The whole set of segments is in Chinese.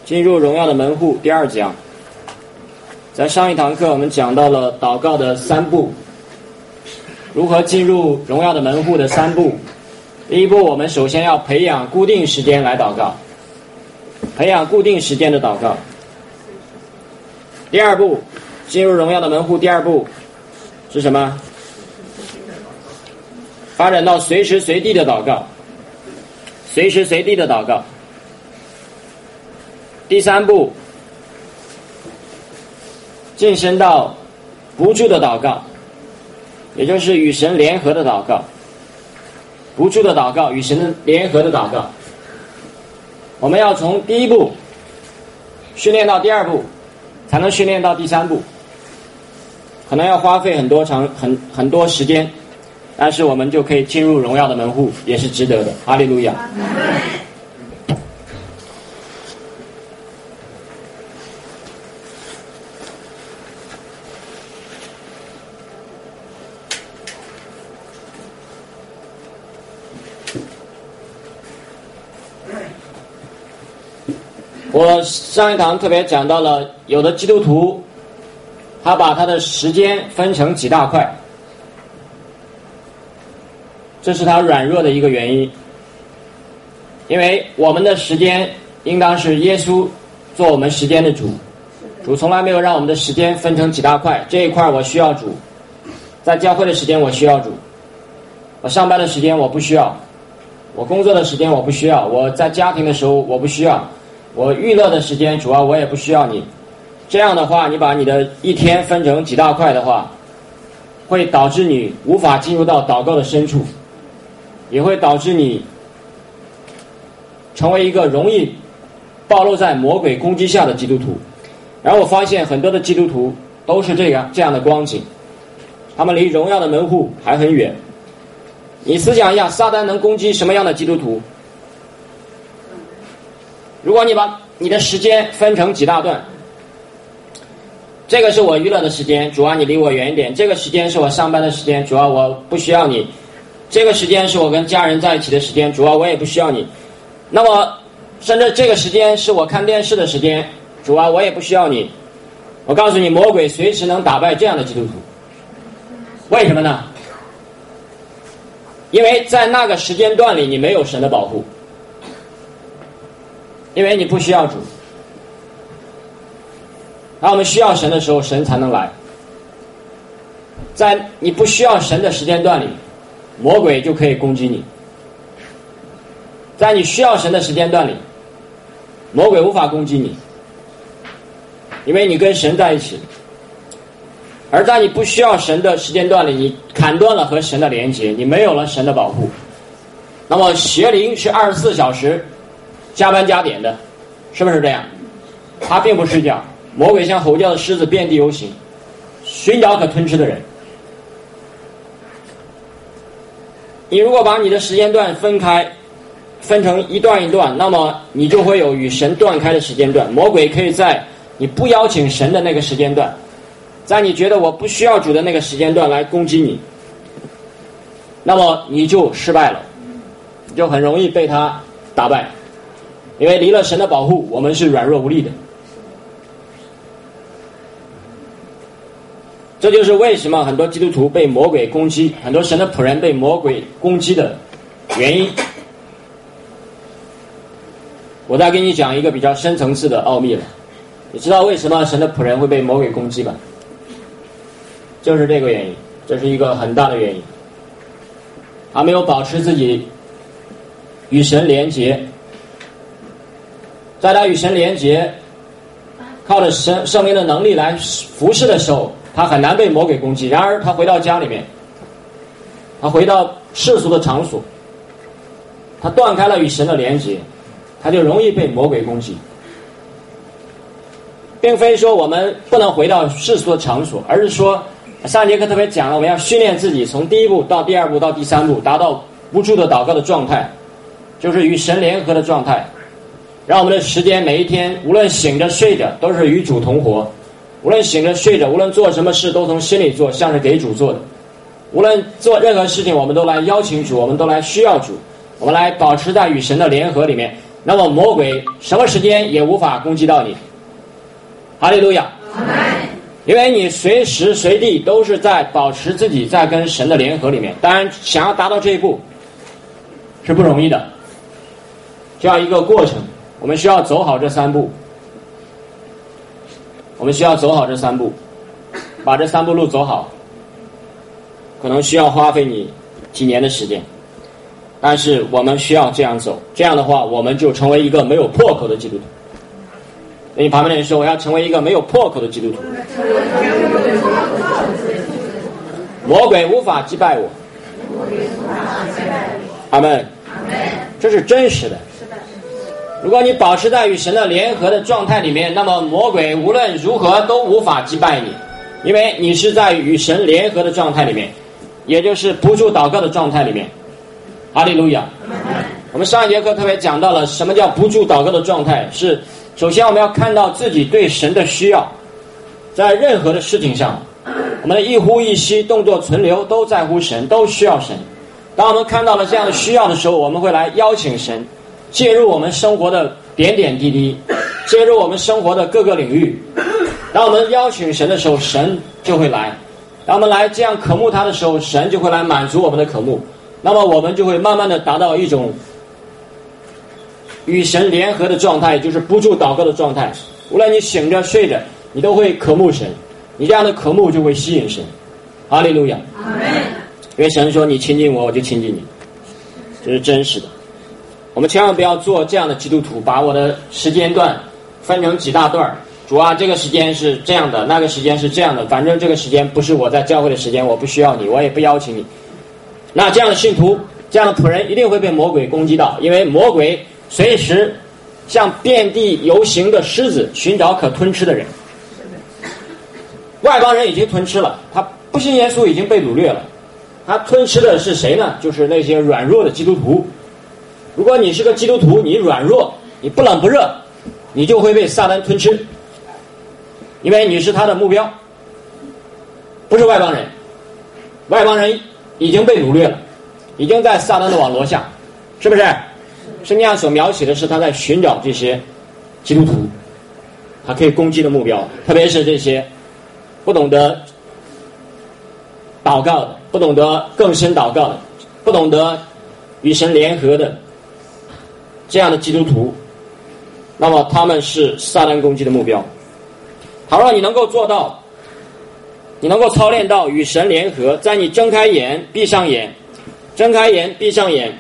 进入荣耀的门户第2讲。在上一堂课我们讲到了祷告的3步，如何进入荣耀的门户的3步。第一步，我们首先要培养固定时间来祷告，培养固定时间的祷告。第2步，进入荣耀的门户第2步是什么？发展到随时随地的祷告，随时随地的祷告。第3步，晋升到不住的祷告，也就是与神联合的祷告。不住的祷告，与神联合的祷告。我们要从第1步训练到第2步，才能训练到第3步，可能要花费很多时间，但是我们就可以进入荣耀的门户，也是值得的。哈利路亚。我上一堂特别讲到了，有的基督徒他把他的时间分成几大块，这是他软弱的一个原因。因为我们的时间应当是耶稣做我们时间的主，主从来没有让我们的时间分成几大块，这一块我需要主，在教会的时间我需要主，我上班的时间我不需要，我工作的时间我不需要，我在家庭的时候我不需要，我娱乐的时间主要我也不需要你。这样的话，你把你的一天分成几大块的话，会导致你无法进入到祷告的深处，也会导致你成为一个容易暴露在魔鬼攻击下的基督徒。然后我发现很多的基督徒都是这样的光景，他们离荣耀的门户还很远。你思想一下，撒旦能攻击什么样的基督徒？如果你把你的时间分成几大段，这个是我娱乐的时间，主啊你离我远一点，这个时间是我上班的时间，主啊我不需要你，这个时间是我跟家人在一起的时间，主啊我也不需要你。那么甚至这个时间是我看电视的时间，主啊我也不需要你。我告诉你，魔鬼随时能打败这样的基督徒。为什么呢？因为在那个时间段里你没有神的保护，因为你不需要主。当我们需要神的时候，神才能来。在你不需要神的时间段里，魔鬼就可以攻击你。在你需要神的时间段里，魔鬼无法攻击你，因为你跟神在一起。而在你不需要神的时间段里，你砍断了和神的连结，你没有了神的保护。那么邪灵是24小时加班加点的，是不是这样？他并不睡觉，魔鬼像吼叫的狮子遍地游行，寻找可吞吃的人。你如果把你的时间段分成一段一段，那么你就会有与神断开的时间段。魔鬼可以在你不邀请神的那个时间段，在你觉得我不需要主的那个时间段来攻击你，那么你就失败了，你就很容易被他打败。因为离了神的保护，我们是软弱无力的。这就是为什么很多基督徒被魔鬼攻击，很多神的仆人被魔鬼攻击的原因。我再给你讲一个比较深层次的奥秘了。你知道为什么神的仆人会被魔鬼攻击吧？就是这个原因，这是一个很大的原因。他没有保持自己与神连结，在他与神连结，靠着圣灵的能力来服侍的时候，他很难被魔鬼攻击。然而他回到家里面，他回到世俗的场所，他断开了与神的连结，他就容易被魔鬼攻击。并非说我们不能回到世俗的场所，而是说上节课特别讲了，我们要训练自己从第1步到第2步到第3步，达到不住的祷告的状态，就是与神联合的状态，让我们的时间每一天无论醒着睡着都是与主同活，无论醒着睡着，无论做什么事都从心里做，像是给主做的。无论做任何事情，我们都来邀请主，我们都来需要主，我们来保持在与神的联合里面。 那么魔鬼什么时间也无法攻击到你。哈利路亚。因为你随时随地都是在保持自己在跟神的联合里面。当然想要达到这一步是不容易的，这样一个过程，我们需要走好这3步，把这3步路走好，可能需要花费你几年的时间，但是我们需要这样走，这样的话我们就成为一个没有破口的基督徒。跟你旁边的人说，我要成为一个没有破口的基督徒，魔鬼无法击败我。阿们。这是真实的。如果你保持在与神的联合的状态里面，那么魔鬼无论如何都无法击败你，因为你是在与神联合的状态里面，也就是不住祷告的状态里面。哈利路亚。我们上一节课特别讲到了什么叫不住祷告的状态，是首先我们要看到自己对神的需要，在任何的事情上，我们的一呼一吸、动作存留都在乎神，都需要神。当我们看到了这样的需要的时候，我们会来邀请神介入我们生活的点点滴滴，介入我们生活的各个领域。当我们邀请神的时候，神就会来。当我们来这样渴慕他的时候，神就会来满足我们的渴慕。那么我们就会慢慢的达到一种与神联合的状态，就是不住祷告的状态。无论你醒着睡着，你都会渴慕神，你这样的渴慕就会吸引神。哈利路亚。因为神说你亲近我，我就亲近你，这是真实的。我们千万不要做这样的基督徒，把我的时间段分成几大段，主啊，这个时间是这样的，那个时间是这样的，反正这个时间不是我在教会的时间，我不需要你，我也不邀请你。那这样的信徒，这样的仆人一定会被魔鬼攻击到，因为魔鬼随时像遍地游行的狮子，寻找可吞吃的人。外邦人已经吞吃了，他不信耶稣已经被掳掠了，他吞吃的是谁呢？就是那些软弱的基督徒。如果你是个基督徒，你软弱，你不冷不热，你就会被撒旦吞吃，因为你是他的目标，不是外邦人。外邦人已经被掳掠了，已经在撒旦的网罗下，是不是？圣经上所描写的是他在寻找这些基督徒，他可以攻击的目标，特别是这些不懂得祷告的，不懂得更深祷告的，不懂得与神联合的这样的基督徒，那么他们是撒旦攻击的目标。倘若你能够做到，你能够操练到与神联合，在你睁开眼闭上眼，睁开眼闭上眼，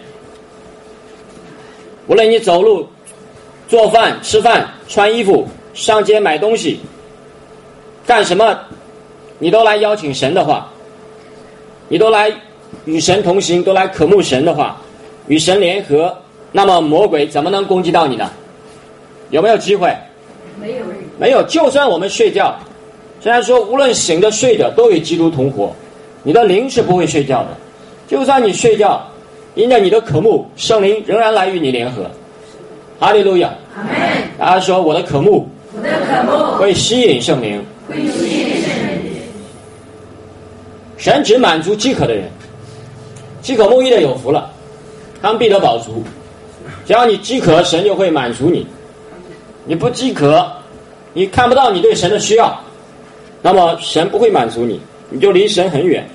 无论你走路、做饭、吃饭、穿衣服、上街买东西，干什么你都来邀请神的话，你都来与神同行，都来渴慕神的话，与神联合，那么魔鬼怎么能攻击到你呢？有没有机会？没有。就算我们睡觉，虽然说无论醒着睡着都与基督同活，你的灵是不会睡觉的。就算你睡觉，因着你的渴慕，圣灵仍然来与你联合。哈利路亚。大家说我的渴慕会吸引圣灵。神只满足饥渴的人，饥渴慕义的有福了，他们必得饱足。只要你饥渴，神就会满足你。你不饥渴，你看不到你对神的需要，那么神不会满足你，你就离神很远。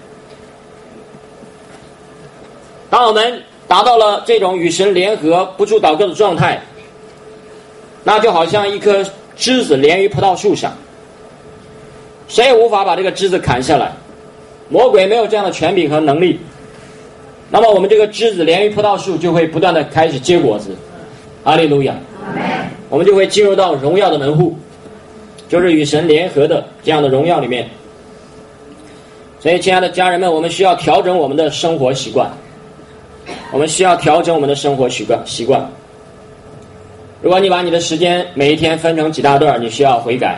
当我们达到了这种与神联合、不住祷告的状态，那就好像一颗枝子连于葡萄树上，谁也无法把这个枝子砍下来，魔鬼没有这样的权柄和能力。那么我们这个枝子连于葡萄树就会不断的开始结果子。哈利路亚。我们就会进入到荣耀的门户，就是与神联合的这样的荣耀里面。所以亲爱的家人们，我们需要调整我们的生活习惯，我们需要调整我们的生活习惯。如果你把你的时间每一天分成几大段，你需要悔改。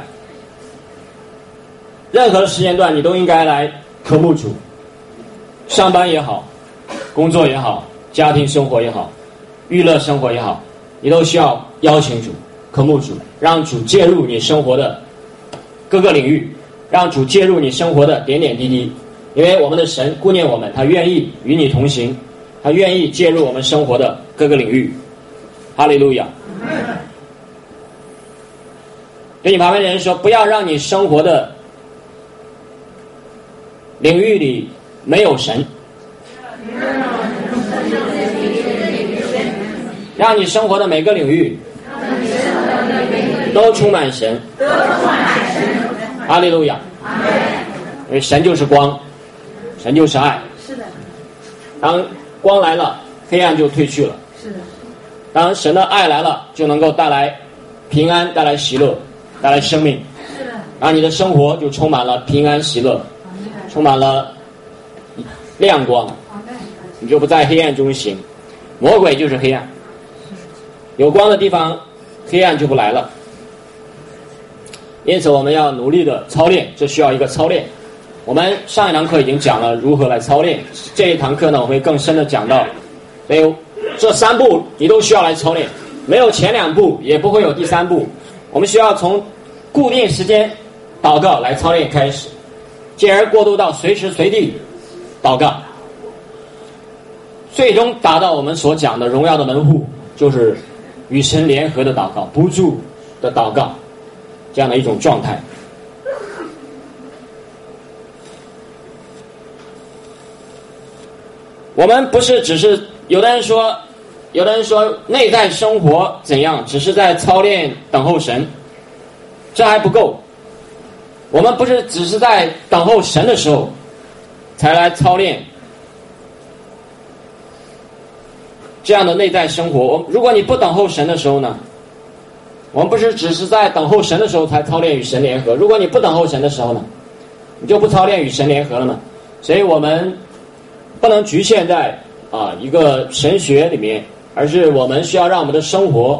任何的时间段你都应该来渴慕主，上班也好，工作也好，家庭生活也好，娱乐生活也好，你都需要邀请主，渴慕主，让主介入你生活的各个领域，让主介入你生活的点点滴滴。因为我们的神顾念我们，他愿意与你同行，他愿意介入我们生活的各个领域。 哈利路亚。对你旁边的人说，不要让你生活的领域里没有神，让你生活的每个领域都充满神。哈利路亚。因为神就是光，神就是爱。 是的。 当光来了，黑暗就退去了。 是的。 当神的爱来了，就能够带来平安，带来喜乐，带来生命。 是的。 然后你的生活就充满了平安喜乐，充满了亮光，你就不在黑暗中行。魔鬼就是黑暗，有光的地方黑暗就不来了。因此我们要努力的操练，这需要一个操练。我们上一堂课已经讲了如何来操练，这一堂课呢我会更深的讲到，所以这3步你都需要来操练，没有前2步也不会有第3步。我们需要从固定时间祷告来操练开始，进而过渡到随时随地祷告，最终达到我们所讲的荣耀的门户，就是与神联合的祷告，不住的祷告，这样的一种状态。我们不是只是有的人说内在生活怎样，只是在操练等候神，这还不够。我们不是只是在等候神的时候才来操练这样的内在生活。如果你不等候神的时候呢，我们不是只是在等候神的时候才操练与神联合，如果你不等候神的时候呢，你就不操练与神联合了嘛。所以我们不能局限在一个神学里面，而是我们需要让我们的生活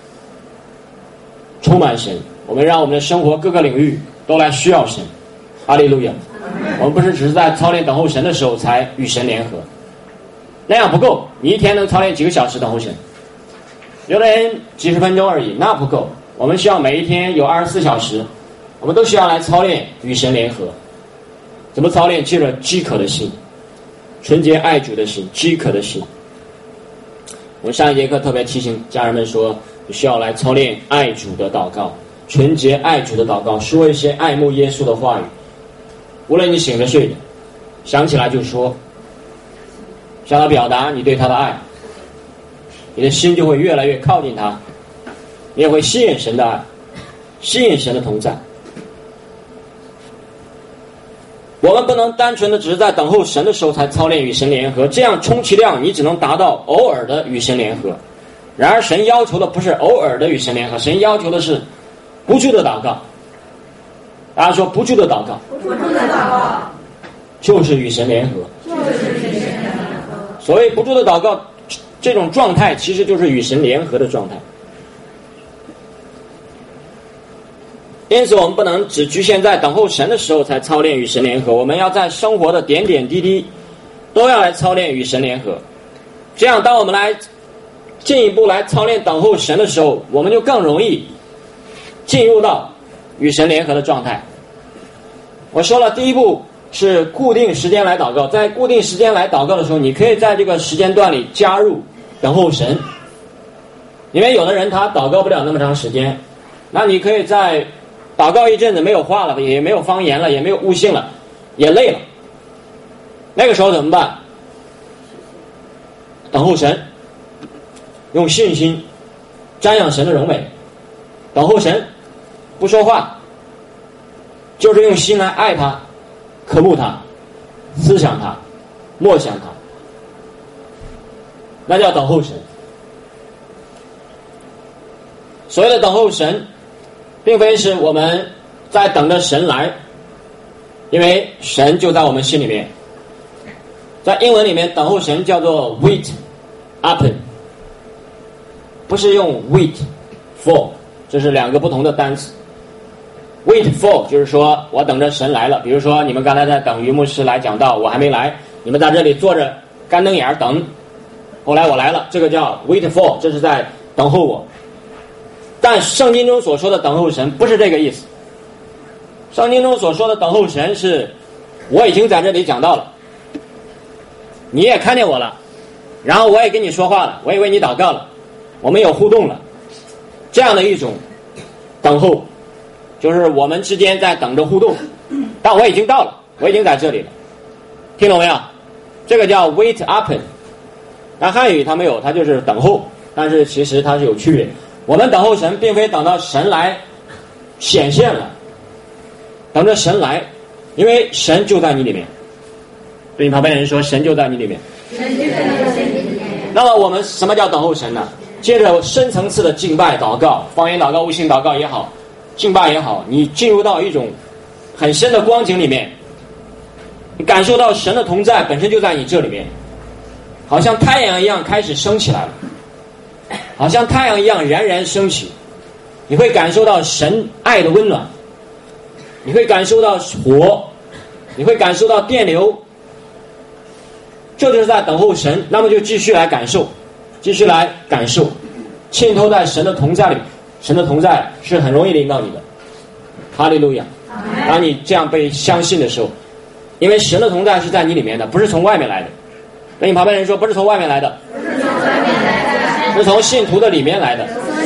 充满神，我们让我们的生活各个领域都来需要神。哈利路亚。我们不是只是在操练等候神的时候才与神联合，那样不够。你一天能操练几个小时等候神？有的人几十分钟而已，那不够。我们需要每一天有24小时，我们都需要来操练与神联合。怎么操练？借着饥渴的心，纯洁爱主的心，饥渴的心。我们上一节课特别提醒家人们说，你需要来操练爱主的祷告，纯洁爱主的祷告，说一些爱慕耶稣的话语。无论你醒着睡着，想起来就说，向他表达你对他的爱，你的心就会越来越靠近他，你也会吸引神的爱，吸引神的同在。我们不能单纯的只是在等候神的时候才操练与神联合，这样充其量你只能达到偶尔的与神联合。然而神要求的不是偶尔的与神联合，神要求的是不住的祷告。大家说不住的祷告， 不住的祷告就是与神联合。所谓不住的祷告，这种状态其实就是与神联合的状态。因此我们不能只局限在等候神的时候才操练与神联合，我们要在生活的点点滴滴都要来操练与神联合。这样当我们来进一步来操练等候神的时候，我们就更容易进入到与神联合的状态。我说了，第一步是固定时间来祷告，在固定时间来祷告的时候，你可以在这个时间段里加入等候神。因为有的人他祷告不了那么长时间，那你可以在祷告一阵子没有话了，也没有方言了，也没有悟性了，也累了，那个时候怎么办？等候神，用信心瞻仰神的荣美，等候神，不说话，就是用心来爱他，渴慕他，思想他，默想他，那叫等候神。所谓的等候神，并非是我们在等着神来，因为神就在我们心里面。在英文里面，等候神叫做 wait upon， 不是用 wait for， 这是2个不同的单词。wait for 就是说我等着神来了，比如说你们刚才在等于牧师来讲道，我还没来，你们在这里坐着干瞪眼等，后来我来了，这个叫 wait for， 这是在等候我。但圣经中所说的等候神不是这个意思。圣经中所说的等候神是，我已经在这里讲到了，你也看见我了，然后我也跟你说话了，我也为你祷告了， 我们有互动了，这样的一种等候，就是我们之间在等着互动，但我已经到了，我已经在这里了，听懂没有？这个叫 wait upon， 但汉语它没有，它就是等候，但是其实它是有区别。我们等候神，并非等到神来显现了，等着神来，因为神就在你里面。对你旁边的人说，神就在你里面。那么我们什么叫等候神呢？接着深层次的敬拜祷告，方言祷告、悟性祷告也好，敬拜也好，你进入到一种很深的光景里面，你感受到神的同在本身就在你这里面，好像太阳一样开始升起来了，好像太阳一样冉冉升起，你会感受到神爱的温暖，你会感受到火，你会感受到电流，这就是在等候神。那么就继续来感受，继续来感受，浸透在神的同在里，神的同在是很容易临到你的。哈利路亚！当你这样被相信的时候，因为神的同在是在你里面的，不是从外面来的。跟你旁边人说，不是从外面来的，是从信徒的里面来的。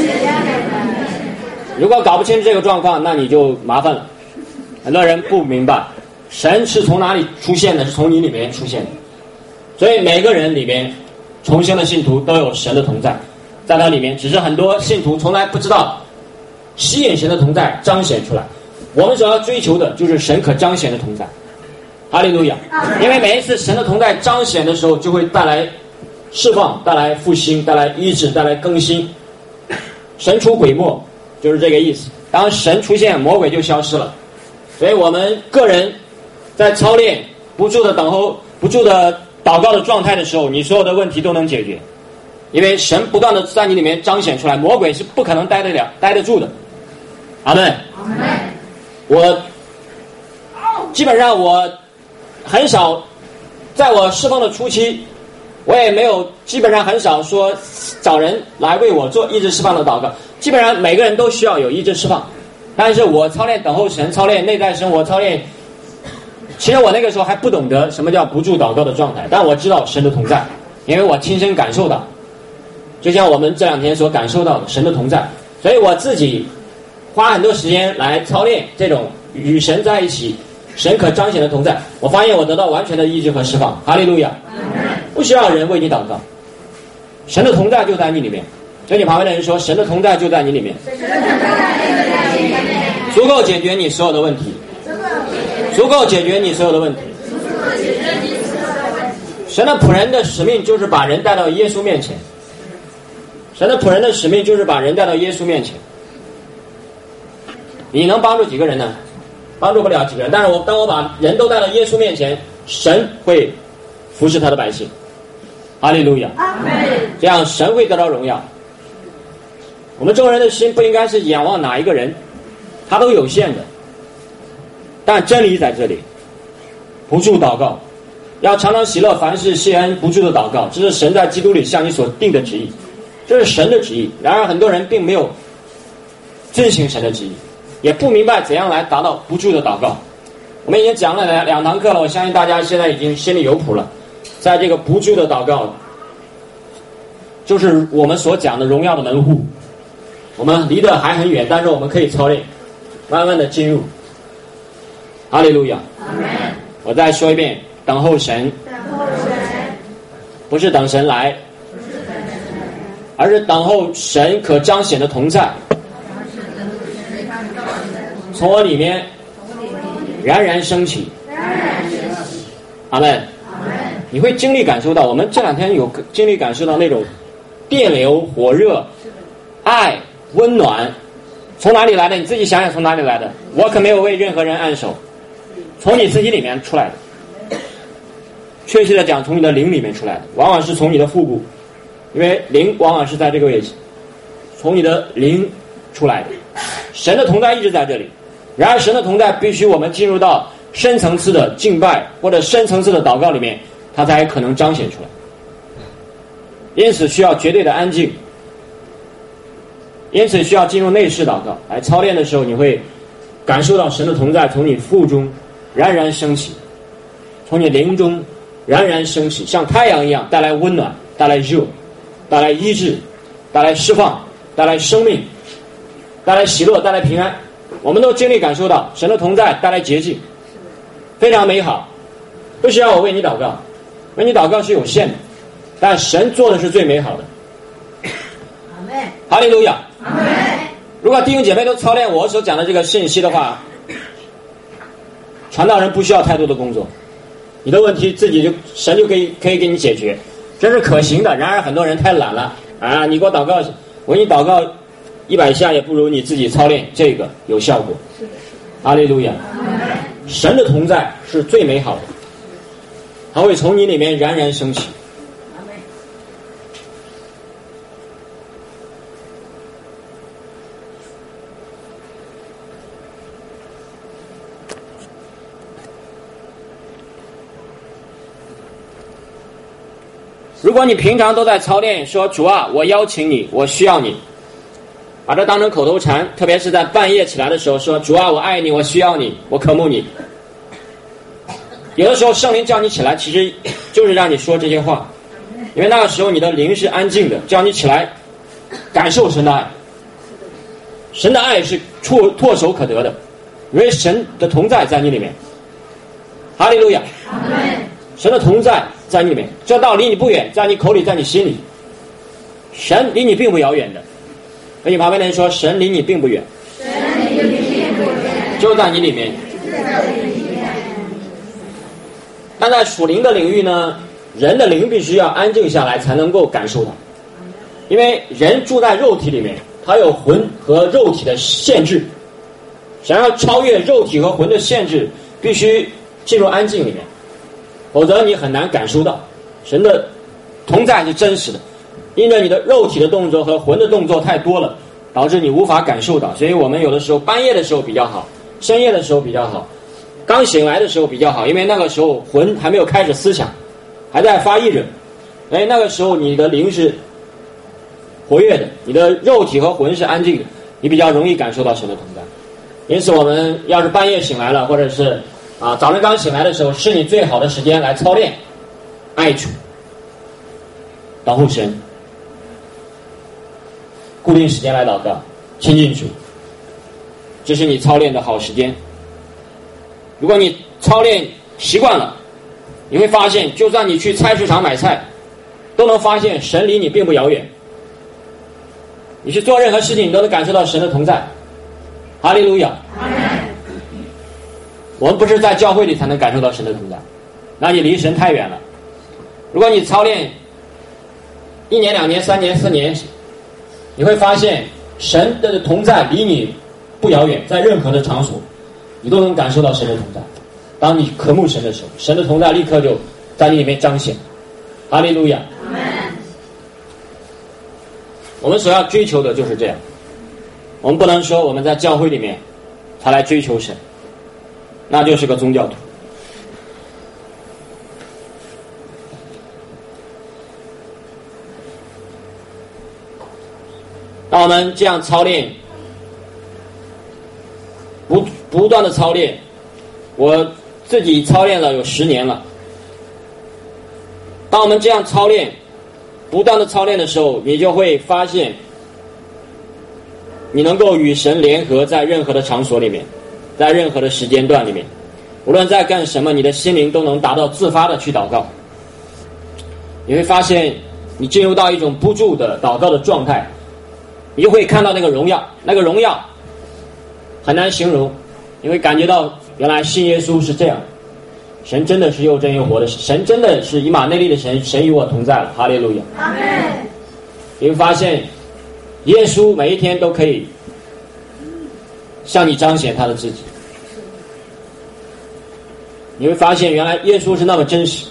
如果搞不清这个状况，那你就麻烦了。很多人不明白神是从哪里出现的，是从你里面出现的。所以每个人里面重生的信徒都有神的同在，在他里面，只是很多信徒从来不知道吸引神的同在彰显出来。我们所要追求的就是神可彰显的同在。哈利路亚！因为每一次神的同在彰显的时候，就会带来释放，带来复兴，带来医治，带来更新。神出鬼没，就是这个意思。当神出现，魔鬼就消失了。所以我们个人在操练不住的等候、不住的祷告的状态的时候，你所有的问题都能解决，因为神不断的在你里面彰显出来，魔鬼是不可能待得住的。阿们。我基本上我很少，在我释放的初期，我也没有，基本上很少说找人来为我做医治释放的祷告。基本上每个人都需要有医治释放，但是我操练等候神，操练内在生活，操练。其实我那个时候还不懂得什么叫不住祷告的状态，但我知道神的同在，因为我亲身感受到，就像我们这两天所感受到的神的同在，所以我自己花很多时间来操练这种与神在一起，神可彰显的同在。我发现我得到完全的医治和释放。哈利路亚！不需要人为你祷告，神的同在就在你里面。跟你旁边的人说，神的同在就在你里面，足够解决你所有的问题，足够解决你所有的问题。神的仆人的使命就是把人带到耶稣面前，神的仆人的使命就是把人带到耶稣面前。你能帮助几个人呢？帮助不了几个人，但是当我把人都带到耶稣面前，神会服侍他的百姓。哈利路亚！这样神会得到荣耀。我们众人的心不应该是仰望哪一个人，他都有限的，但真理在这里。不住祷告，要常常喜乐，凡事谢恩，不住的祷告，这是神在基督里向你所定的旨意，这是神的旨意。然而很多人并没有遵行神的旨意，也不明白怎样来达到不住的祷告。我们已经讲了2堂课了，我相信大家现在已经心里有谱了。在这个不住的祷告，就是我们所讲的荣耀的门户。我们离得还很远，但是我们可以操练，慢慢的进入。哈利路亚！我再说一遍，等候神，不是等神来，而是等候神可彰显的同在，从我里面冉冉升起。阿们。你会经历感受到，我们这2天有经历感受到那种电流、火热、爱、温暖，从哪里来的？你自己想想从哪里来的。我可没有为任何人按手，从你自己里面出来的。确切的讲，从你的灵里面出来的，往往是从你的腹部，因为灵往往是在这个位置，从你的灵出来的。神的同在一直在这里，然而神的同在必须我们进入到深层次的敬拜或者深层次的祷告里面，它才可能彰显出来。因此需要绝对的安静，因此需要进入内室祷告。来操练的时候，你会感受到神的同在从你腹中冉冉升起，从你灵中冉冉升起，像太阳一样带来温暖，带来热，带来医治， 带来释放，带来生命，带来喜乐，带来平安。我们都经历感受到神的同在带来洁净，非常美好。不需要我为你祷告，为你祷告是有限的，但神做的是最美好的。哈利路亚！如果弟兄姐妹都操练我所讲的这个信息的话，传道人不需要太多的工作，你的问题自己就神就可以给你解决，这是可行的。然而很多人太懒了啊！你给我祷告，我给你祷告100下也不如你自己操练这个有效果。哈利路亚！神的同在是最美好的，它会从你里面冉冉升起。如果你平常都在操练说主啊，我邀请你，我需要你，把这当成口头禅，特别是在半夜起来的时候说主啊，我爱你，我需要你，我渴慕你。有的时候圣灵叫你起来，其实就是让你说这些话，因为那个时候你的灵是安静的，叫你起来感受神的爱。神的爱是唾手可得的，因为神的同在在你里面。哈利路亚！神的同在在你里面，这道离你不远，在你口里，在你心里。神离你并不遥远的，跟你旁边的人说，神离你并不远，就在你里面。但在属灵的领域呢，人的灵必须要安静下来才能够感受到，因为人住在肉体里面，他有魂和肉体的限制，想要超越肉体和魂的限制，必须进入安静里面，否则你很难感受到神的同在是真实的。因着你的肉体的动作和魂的动作太多了，导致你无法感受到。所以我们有的时候半夜的时候比较好，深夜的时候比较好，刚醒来的时候比较好，因为那个时候魂还没有开始思想，还在发育着，那个时候你的灵是活跃的，你的肉体和魂是安静的，你比较容易感受到神的同在。因此我们要是半夜醒来了，或者是早晨刚醒来的时候，是你最好的时间来操练爱主，等候神，固定时间来祷告，亲近主，这是你操练的好时间。如果你操练习惯了，你会发现就算你去菜市场买菜，都能发现神离你并不遥远。你去做任何事情，你都能感受到神的同在。哈利路亚！我们不是在教会里才能感受到神的同在，那你离神太远了。如果你操练1年、2年、3年、4年，你会发现神的同在离你不遥远，在任何的场所你都能感受到神的同在。当你渴慕神的时候，神的同在立刻就在你里面彰显。哈利路亚！我们所要追求的就是这样。我们不能说我们在教会里面才来追求神，那就是个宗教徒。当我们这样操练，不断的操练，我自己操练了有10年了。当我们这样操练，不断的操练的时候，你就会发现你能够与神联合，在任何的场所里面，在任何的时间段里面，无论在干什么，你的心灵都能达到自发的去祷告。你会发现你进入到一种不住的祷告的状态，你就会看到那个荣耀，那个荣耀很难形容。你会感觉到原来信耶稣是这样，神真的是又真又活的，神真的是以马内利的神，神与我同在了。哈利路亚！阿们。你会发现耶稣每一天都可以向你彰显他的自己。你会发现原来耶稣是那么真实。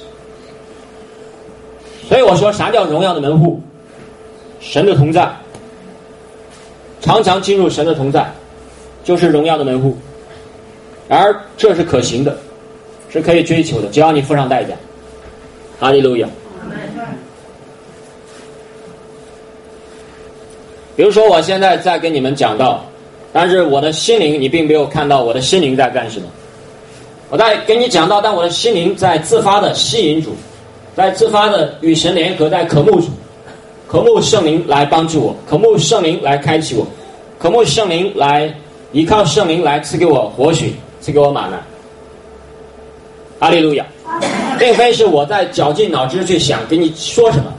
所以我说，啥叫荣耀的门户？神的同在，常常进入神的同在，就是荣耀的门户。而这是可行的，是可以追求的，只要你付上代价。哈利路亚！比如说我现在在跟你们讲道，但是我的心灵你并没有看到我的心灵在干什么。我在跟你讲道，但我的心灵在自发的吸引主，在自发的与神联合，在渴慕主， 渴慕圣灵来帮助我，渴慕圣灵来开启我，渴慕圣灵来依靠圣灵来赐给我活水，赐给我吗哪。哈利路亚！并非是我在绞尽脑汁去想给你说什么，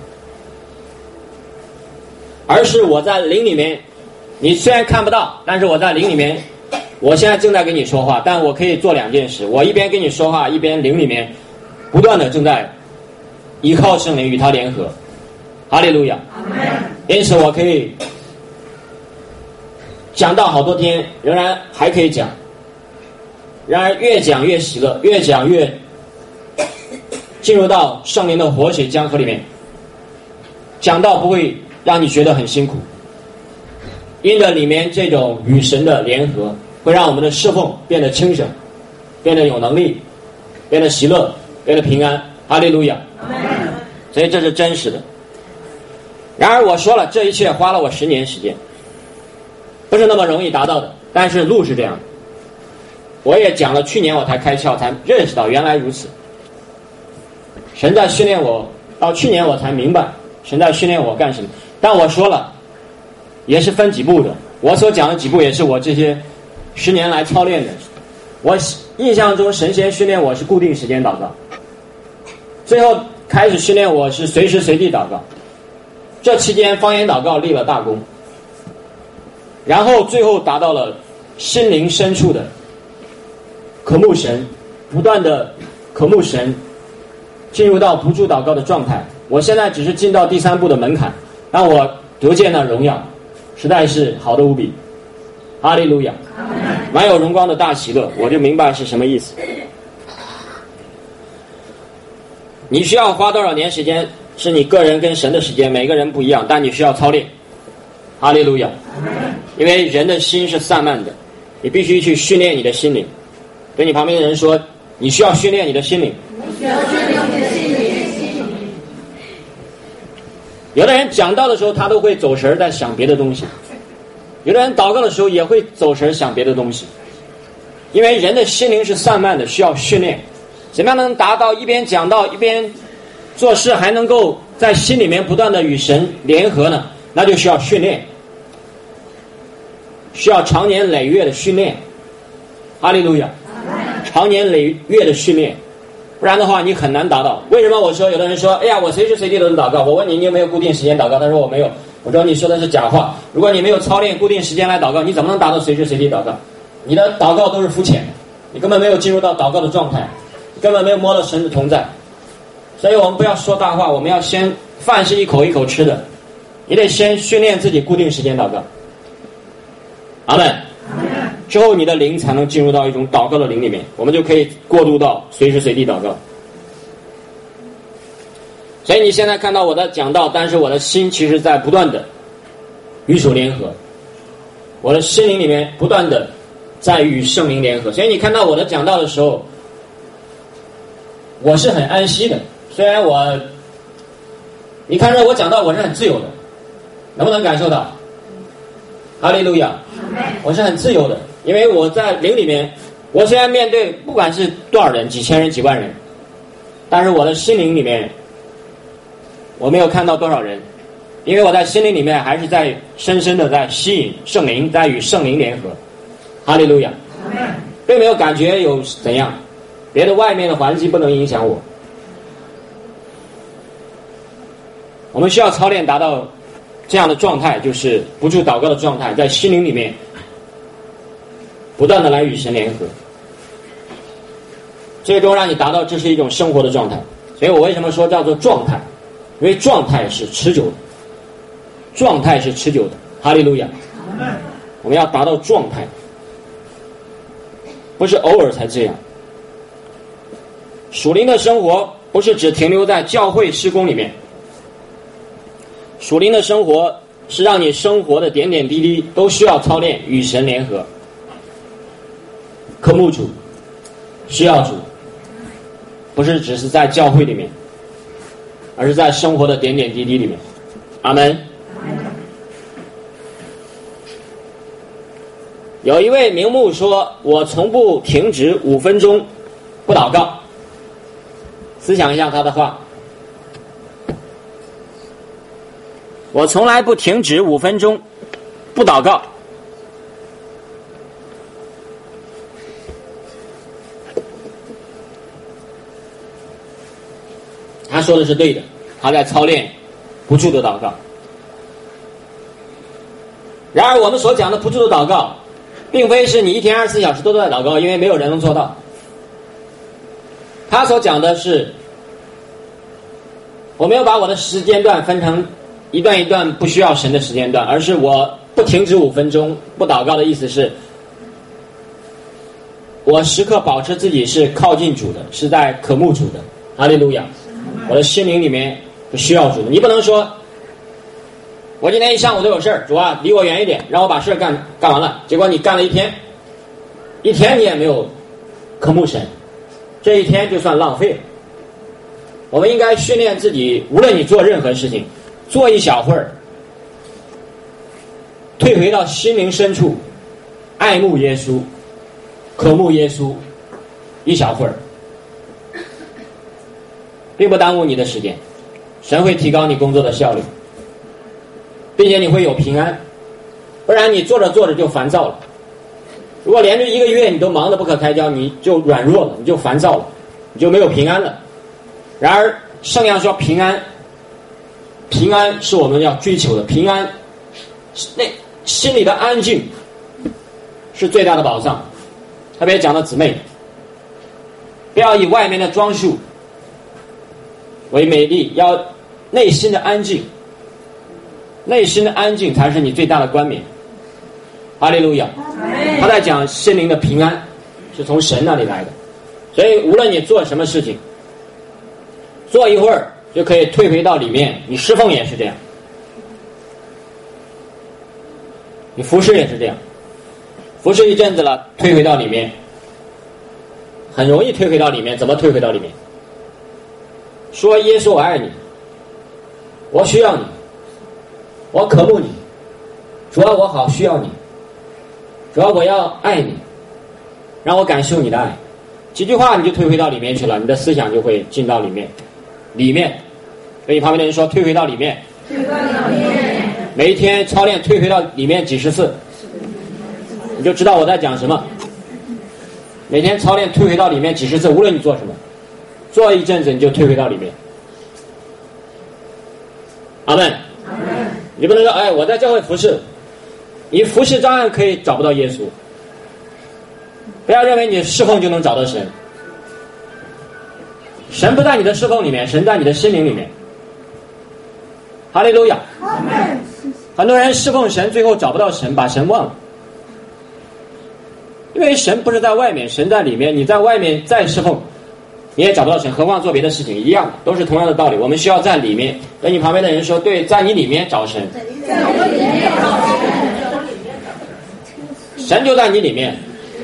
而是我在灵里面，你虽然看不到，但是我在灵里面，我现在正在跟你说话，但我可以做两件事，我一边跟你说话，一边灵里面不断的正在依靠圣灵与他联合。哈利路亚！因此我可以讲到好多天，仍然还可以讲，然而越讲越喜乐，越讲越进入到圣灵的活水江河里面，讲到不会让你觉得很辛苦，因着里面这种与神的联合，会让我们的侍奉变得轻省，变得有能力，变得喜乐，变得平安。哈利路亚！所以这是真实的。然而我说了，这一切花了我10年时间，不是那么容易达到的，但是路是这样的。我也讲了，去年我才开窍，才认识到原来如此。神在训练我，到去年我才明白神在训练我干什么。但我说了，也是分几步的。我所讲的几步也是我这些10年来操练的。我印象中神先训练我是固定时间祷告，最后开始训练我是随时随地祷告。这期间方言祷告立了大功，然后最后达到了心灵深处的渴慕神，不断的渴慕神，进入到不住祷告的状态。我现在只是进到第3步的门槛，让我得见了荣耀，实在是好的无比。哈利路亚！满有荣光的大喜乐，我就明白是什么意思。你需要花多少年时间，是你个人跟神的时间，每个人不一样，但你需要操练。哈利路亚！因为人的心是散漫的，你必须去训练你的心灵。对你旁边的人说，你需要训练你的心灵。有的人讲道的时候他都会走神，在想别的东西，有的人祷告的时候也会走神，想别的东西。因为人的心灵是散漫的，需要训练。怎么样能达到一边讲道一边做事还能够在心里面不断的与神联合呢？那就需要训练，需要长年累月的训练。哈利路亚！长年累月的训练，不然的话你很难达到。为什么我说有的人说，哎呀，我随时随地都能祷告？我问你，你有没有固定时间祷告？他说我没有。我说你说的是假话。如果你没有操练固定时间来祷告，你怎么能达到随时随地祷告？你的祷告都是肤浅的，你根本没有进入到祷告的状态，根本没有摸到神的同在。所以我们不要说大话，我们要先饭是一口一口吃的，你得先训练自己固定时间祷告。阿们。之后你的灵才能进入到一种祷告的灵里面，我们就可以过渡到随时随地祷告。所以你现在看到我的讲道，但是我的心其实在不断的与主联合，我的心灵里面不断的在与圣灵联合。所以你看到我的讲道的时候，我是很安息的。虽然你看着我讲道我是很自由的，能不能感受到？哈利路亚！我是很自由的，因为我在灵里面，我虽然面对不管是多少人，几千人几万人，但是我的心灵里面我没有看到多少人，因为我在心灵里面还是在深深的在吸引圣灵，在与圣灵联合。哈利路亚！并没有感觉有怎样，别的外面的环境不能影响我。我们需要操练达到这样的状态，就是不住祷告的状态，在心灵里面不断的来与神联合，最终让你达到这是一种生活的状态。所以我为什么说叫做状态？因为状态是持久的，状态是持久的。哈利路亚！我们要达到状态，不是偶尔才这样。属灵的生活不是只停留在教会事工里面，属灵的生活是让你生活的点点滴滴都需要操练与神联合，渴慕主，需要主，不是只是在教会里面，而是在生活的点点滴滴里面。阿们。有一位名牧说，我从不停止5分钟不祷告。思想一下他的话， 我从来不停止5分钟不祷告。他说的是对的，他在操练不住的祷告。然而我们所讲的不住的祷告，并非是你一天24小时都在祷告，因为没有人能做到。他所讲的是，我没有把我的时间段分成一段一段不需要神的时间段，而是我不停止5分钟不祷告的意思是，我时刻保持自己是靠近主的，是在渴慕主的。哈利路亚！我的心灵里面是需要主的。你不能说我今天一上午都有事儿，主啊离我远一点，让我把事干完了，结果你干了一天你也没有渴慕神，这一天就算浪费了。我们应该训练自己，无论你做任何事情，做一小会儿，退回到心灵深处，爱慕耶稣，渴慕耶稣一小会儿，并不耽误你的时间，神会提高你工作的效率，并且你会有平安。不然你做着做着就烦躁了，如果连着1个月你都忙得不可开交，你就软弱了，你就烦躁了，你就没有平安了。然而圣言说平安是我们要追求的，平安那心里的安静是最大的宝藏。特别讲到姊妹，不要以外面的装束为美丽，要内心的安静，内心的安静才是你最大的冠冕。哈利路亚！他在讲心灵的平安是从神那里来的，所以无论你做什么事情，做一会儿就可以退回到里面。你侍奉也是这样，你服侍也是这样，服侍一阵子了，退回到里面，很容易退回到里面。怎么退回到里面？说耶稣我爱你，我需要你，我渴慕你，主要我好需要你，主要我要爱你，让我感受你的爱。几句话你就退回到里面去了，你的思想就会进到里面。所以旁边的人说退回到里面，每一天操练退回到里面几十次，你就知道我在讲什么。每天操练退回到里面几十次，无论你做什么，做一阵子你就退回到里面。阿们。你不能说我在教会服侍，你服侍照样可以找不到耶稣。不要认为你侍奉就能找到神，神不在你的侍奉里面，神在你的心灵里面。哈利路亚！很多人侍奉神最后找不到神，把神忘了，因为神不是在外面，神在里面。你在外面再侍奉你也找不到神，何况做别的事情一样，都是同样的道理。我们需要在里面。跟你旁边的人说，对，在你里面找神，神就在你里面。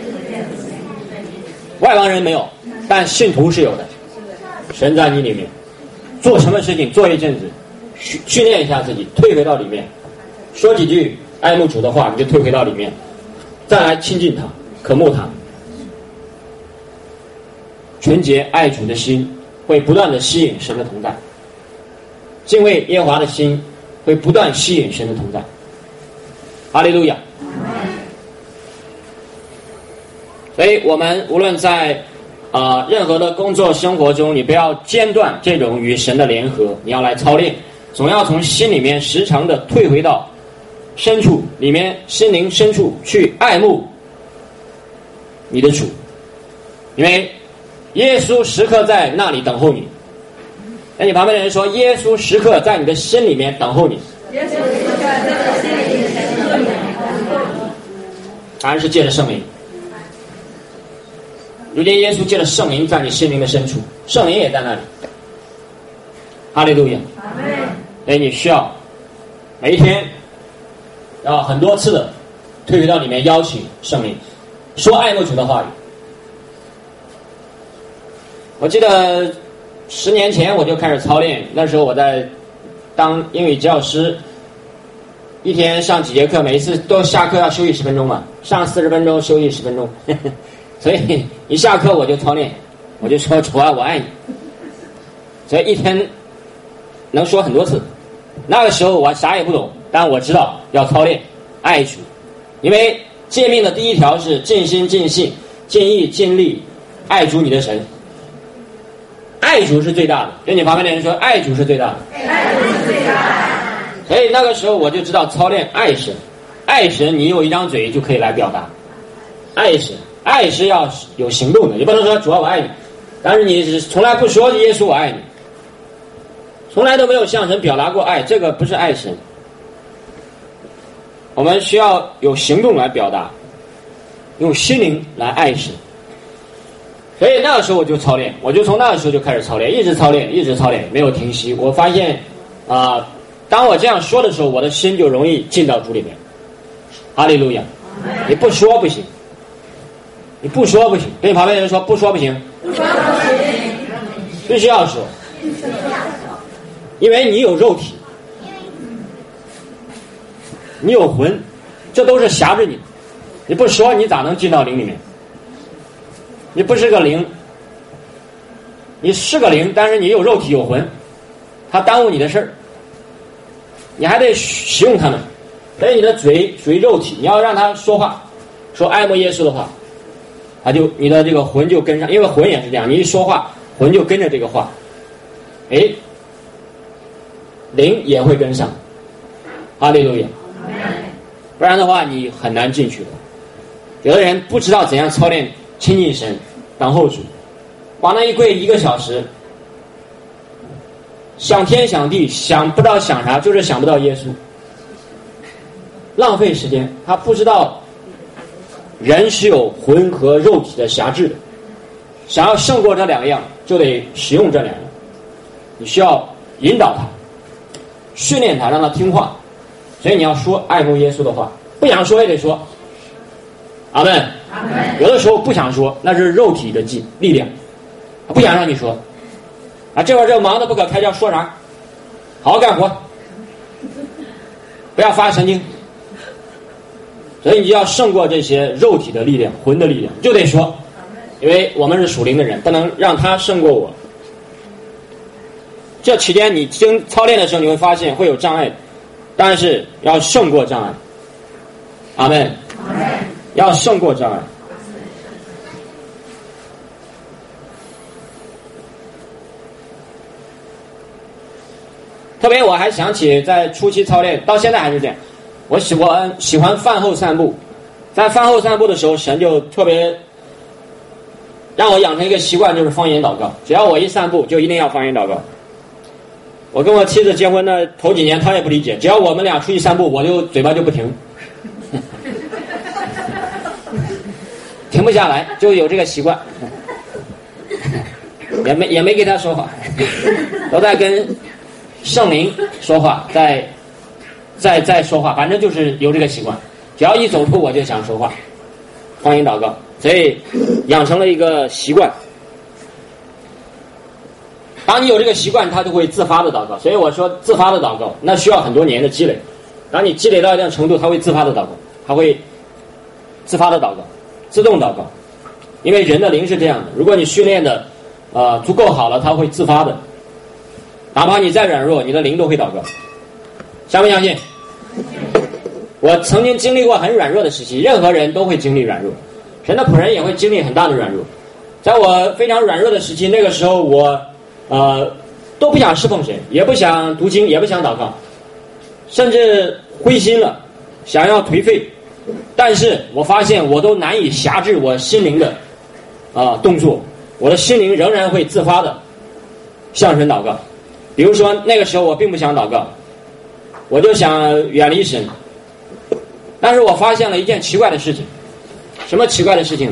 外邦人没有，但信徒是有的。神在你里面，做什么事情做一阵子，训练一下自己，退回到里面，说几句爱慕主的话，你就退回到里面，再来亲近他，渴慕他。纯洁爱主的心会不断的吸引神的同在，敬畏耶和华的心会不断吸引神的同在。哈利路亚！所以我们无论在任何的工作生活中，你不要间断这种与神的联合，你要来操练，总要从心里面时常的退回到深处里面，心灵深处去爱慕你的主，因为耶稣时刻在那里等候你。那你旁边的人说，耶稣时刻在你的心里面等候你。耶稣时刻在你的心里面等候你。当然是借着圣灵。如今耶稣借着圣灵在你心灵的深处，圣灵也在那里。哈利路亚！所以你需要每一天要很多次的退回到里面，邀请圣灵说爱慕主的话语。我记得10年前我就开始操练，那时候我在当英语教师，一天上几节课，每一次都下课要休息10分钟嘛，上40分钟休息10分钟所以一下课我就操练，我就说主啊我爱你，所以一天能说很多次， 那个时候我啥也不懂，但我知道要操练爱主，因为诫命的第一条是尽心尽性尽意尽力爱主你的神。爱主是最大的，跟你旁边的人说爱主是最大的， 爱主是最大的。 所以那个时候我就知道操练爱神。爱神你有一张嘴就可以来表达，爱神，爱是要有行动的，你不能说主啊我爱你，但是你从来不说耶稣我爱你，从来都没有向神表达过爱，这个不是爱神。我们需要有行动来表达，用心灵来爱神。所以那个时候我就操练，我就从那个时候就开始操练，一直操练，一直操练，没有停息。我发现当我这样说的时候，我的心就容易进到主里面。哈利路亚！你不说不行，你不说不行，跟你旁边的人说不说不行，必须要说，因为你有肉体，你有魂，这都是辖制你。你不说，你咋能进到灵里面？你不是个灵，你是个灵，但是你有肉体有魂，它耽误你的事儿，你还得使用它们。所以你的嘴属于肉体，你要让它说话，说爱慕耶稣的话，你的这个魂就跟上，因为魂也是这样，你一说话，魂就跟着这个话，灵也会跟上。哈利路亚！不然的话你很难进去的。有的人不知道怎样操练亲近神等候主，往那一跪1个小时，想天想地，想不知道想啥，就是想不到耶稣，浪费时间。他不知道人是有魂和肉体的辖制的，想要胜过这2样就得使用这2样，你需要引导他，训练他，让他听话。所以你要说爱慕耶稣的话，不想说也得说。阿们。有的时候不想说，那是肉体的力量，不想让你说这会儿这忙得不可开交，说啥好好干活，不要发神经。所以你就要胜过这些肉体的力量，魂的力量，就得说，因为我们是属灵的人，不能让他胜过我。这期间你操练的时候，你会发现会有障碍，但是要胜过障碍。阿们。要胜过障碍。特别我还想起在初期操练，到现在还是这样，我喜欢饭后散步。在饭后散步的时候，神就特别让我养成一个习惯，就是方言祷告。只要我一散步，就一定要方言祷告。我跟我妻子结婚的头几年，她也不理解，只要我们俩出去散步，我就嘴巴就不停停不下来，就有这个习惯也没给他说话都在跟圣灵说话，在说话，反正就是有这个习惯，只要一走出我就想说话，方言祷告，所以养成了一个习惯。当你有这个习惯，他就会自发的祷告。所以我说自发的祷告那需要很多年的积累，当你积累到一定程度，他会自发的祷告，他会自发的祷告，自动祷告。因为人的灵是这样的，如果你训练的足够好了，他会自发的，哪怕你再软弱，你的灵都会祷告。相不相信？我曾经经历过很软弱的时期，任何人都会经历软弱，神的仆人也会经历很大的软弱。在我非常软弱的时期，那个时候我都不想侍奉神，也不想读经，也不想祷告，甚至灰心了，想要颓废。但是我发现我都难以辖制我心灵的动作，我的心灵仍然会自发的向神祷告。比如说那个时候我并不想祷告，我就想远离神，但是我发现了一件奇怪的事情。什么奇怪的事情呢？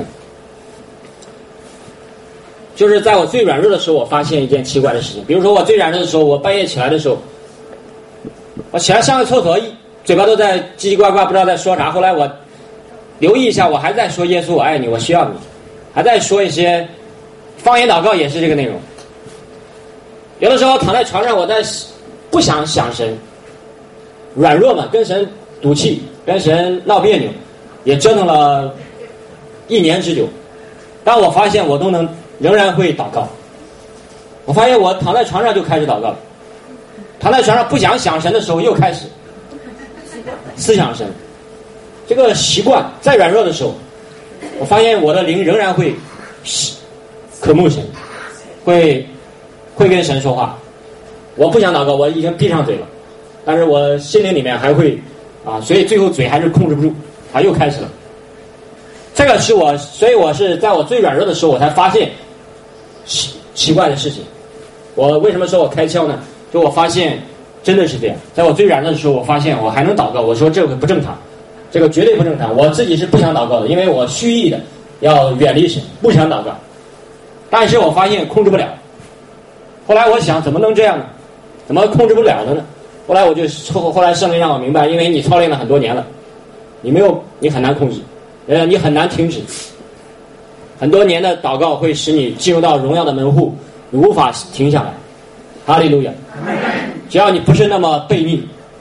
就是在我最软弱的时候，我发现一件奇怪的事情。比如说我最软弱的时候，我半夜起来的时候，我起来上个厕所，嘴巴都在叽叽呱呱，不知道在说啥。后来我留意一下，我还在说耶稣我爱你，我需要你，还在说一些方言祷告，也是这个内容。有的时候躺在床上，我在不想想神，软弱嘛，跟神赌气，跟神闹别扭，也折腾了1年之久。但我发现我仍然会祷告。我发现我躺在床上就开始祷告了， 躺在床上不想想神的时候，又开始思想神。这个习惯在软弱的时候，我发现我的灵仍然会渴慕神，会跟神说话。我不想祷告，我已经闭上嘴了，但是我心灵里面还会所以最后嘴还是控制不住，又开始了。这个是所以我是在我最软弱的时候，我才发现奇怪的事情。我为什么说我开窍呢？就我发现真的是这样，在我最软弱的时候，我发现我还能祷告。我说这个不正常，这个绝对不正常。我自己是不想祷告的，因为我蓄意的要远离神，不想祷告。但是我发现控制不了。后来我想，怎么能这样呢？怎么控制不了的呢？后来圣灵让我明白，因为你操练了很多年了，你很难控制，你很难停止。很多年的祷告会使你进入到荣耀的门户，你无法停下来。哈利路亚！只要你不是那么悖逆，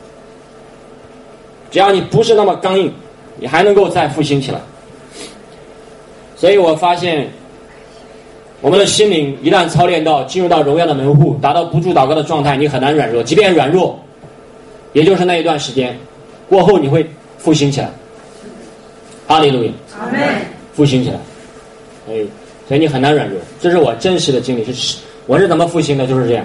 只要你不是那么刚硬，你还能够再复兴起来。所以我发现，我们的心灵一旦操练到进入到荣耀的门户，达到不住祷告的状态，你很难软弱。即便软弱，也就是那一段时间过后，你会复兴起来。哈利路亚！ 阿门！ 复兴起来。所以你很难软弱，这是我真实的经历。我是怎么复兴的？就是这样，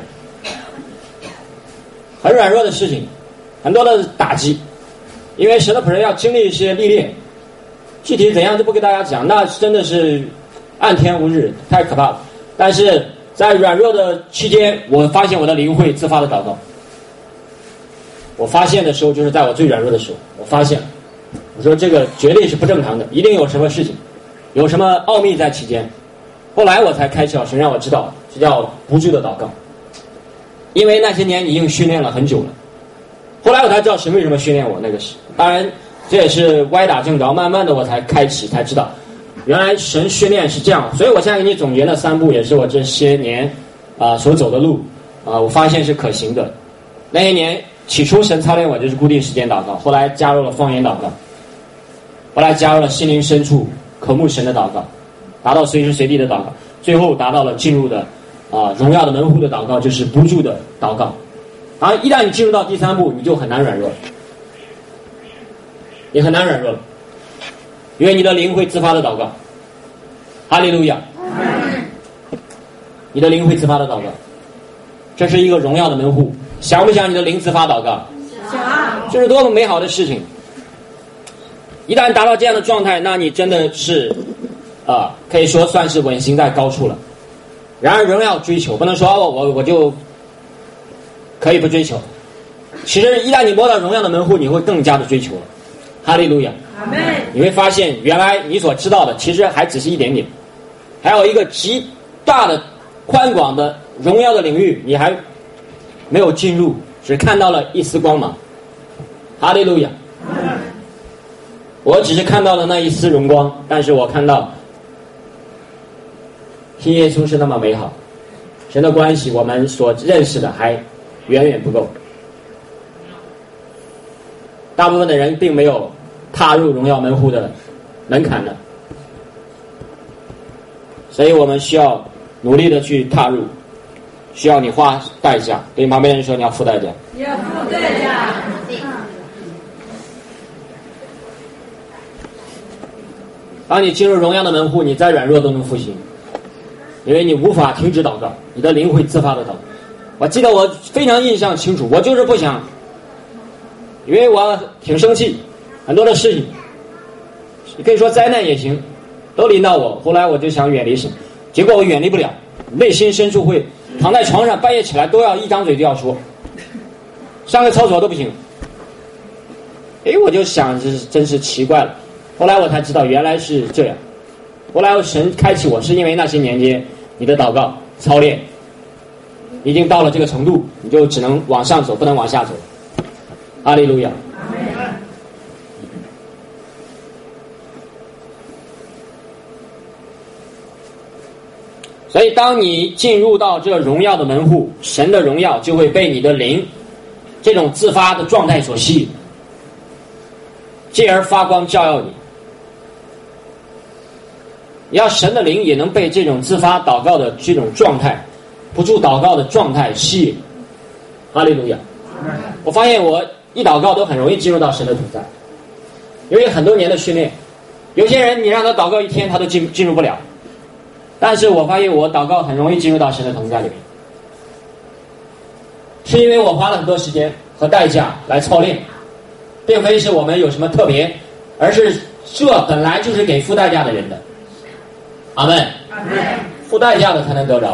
很软弱的事情，很多的打击，因为神的仆人要经历一些历练，具体怎样就不给大家讲，那真的是暗天无日，太可怕了。但是在软弱的期间，我发现我的灵会自发的祷告。我发现的时候，就是在我最软弱的时候，我发现，我说这个绝对是不正常的，一定有什么事情，有什么奥秘在其间。后来我才开窍，神让我知道，这叫不住的祷告。因为那些年已经训练了很久了，后来我才知道神为什么训练我那个事。当然这也是歪打正着，慢慢的我才开启，才知道原来神训练是这样。所以我现在给你总结了3步，也是我这些年所走的路我发现是可行的。那些年起初神操练我就是固定时间祷告，后来加入了方言祷告，后来加入了心灵深处渴慕神的祷告，达到随时随地的祷告，最后达到了进入的荣耀的门户的祷告，就是不住的祷告。一旦你进入到第3步，你就很难软弱了，你很难软弱了，因为你的灵会自发的祷告。哈利路亚！你的灵会自发的祷告，这是一个荣耀的门户。想不想你的灵自发祷告？ 想。 这是多么美好的事情！一旦达到这样的状态，那你真的是可以说算是稳行在高处了。然而仍要追求，不能说我就可以不追求。其实一旦你摸到荣耀的门户，你会更加的追求了。哈利路亚！ 阿门！ 你会发现，原来你所知道的其实还只是一点点，还有一个极大的宽广的荣耀的领域，你还没有进入，只看到了一丝光芒。哈利路亚！我只是看到了那一丝荣光，但是我看到听耶稣是那么美好，神的关系我们所认识的还远远不够。大部分的人并没有踏入荣耀门户的门槛的，所以我们需要努力的去踏入，需要你花代价。对旁边人说，你要付代价， 要付代价。 当你进入荣耀的门户，你再软弱都能复兴，因为你无法停止祷告，你的灵会自发的祷告。我记得我非常印象清楚，我就是不想，因为我挺生气，很多的事情，你可以说灾难也行，都临到我。后来我就想远离神，结果我远离不了，内心深处会躺在床上，半夜起来都要一张嘴就要说，上个厕所都不行。我就想这真是奇怪了。后来我才知道原来是这样。后来神开启我，是因为那些年间你的祷告操练已经到了这个程度，你就只能往上走，不能往下走。哈利路亚！所以当你进入到这个荣耀的门户，神的荣耀就会被你的灵这种自发的状态所吸引，进而发光照耀你。要神的灵也能被这种自发祷告的这种状态，不住祷告的状态吸引， 哈利路亚！我发现我一祷告都很容易进入到神的同在，因为很多年的训练。有些人你让他祷告一天他都进入不了，但是我发现我祷告很容易进入到神的同在里面，是因为我花了很多时间和代价来操练，并非是我们有什么特别，而是这本来就是给付代价的人的。阿们。付代价的才能得着。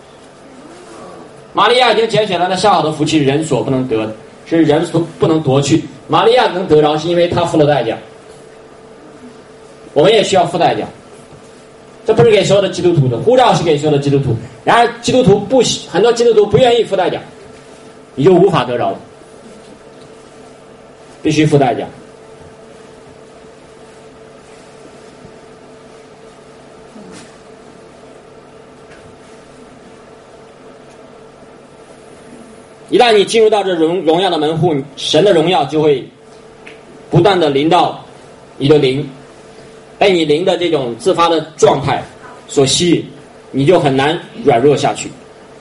玛利亚已经拣选了那上好的福气，人所不能得，是人所不能夺去。玛利亚能得着，是因为她付了代价。我们也需要付代价，这不是给所有的基督徒的，护照是给所有的基督徒。然而基督徒很多基督徒不愿意付代价，你就无法得着了，必须付代价。一旦你进入到这荣耀的门户，神的荣耀就会不断的临到你的灵，被你灵的这种自发的状态所吸引，你就很难软弱下去。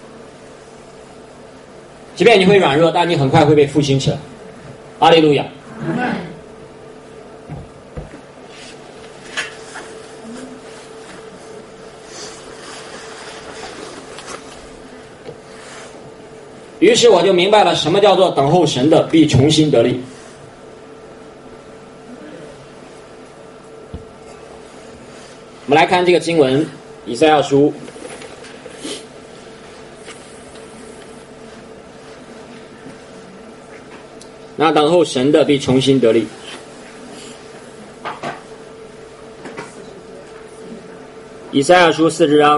即便你会软弱，但你很快会被复兴起来。哈利路亚！于是我就明白了什么叫做等候神的必重新得力。我们来看这个经文，以赛亚书那等候神的必重新得力。以赛亚书40章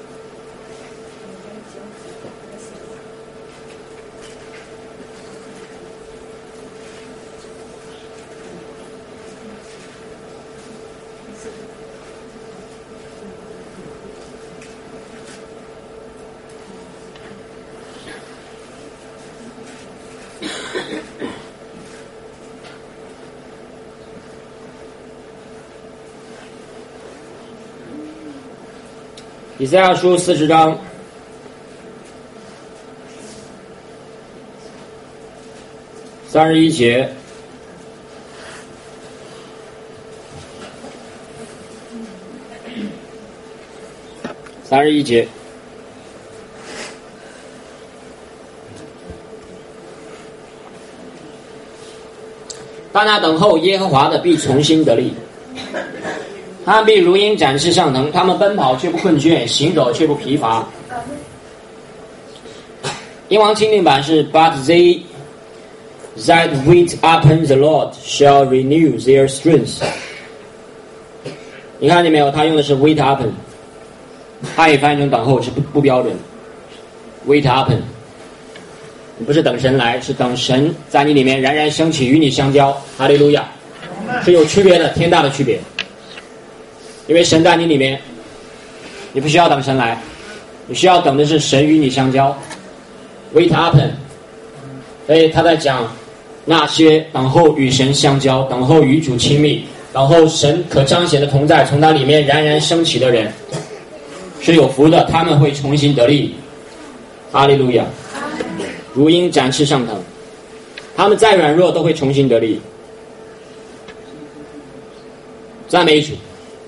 以赛亚书40章31节，但那等候耶和华的必重新得力，他们必如鹰展翅上腾，他们奔跑却不困倦，行走却不疲乏。英王钦定版是 But they that wait upon the Lord shall renew their strength。 你看见没有，他用的是 wait upon， 他也翻译成等候，是不标准。wait upon 不是等神来，是等神在你里面冉冉升起，与你相交。哈利路亚，是有区别的，天大的区别。因为神在你里面，你不需要等神来，你需要等的是神与你相交。wait upon， 所以他在讲那些等候与神相交，等候与主亲密，等候神可彰显的同在从他里面冉冉升起的人是有福的，他们会重新得力。哈利路亚，如鹰展翅上腾，他们再软弱都会重新得力。赞美主。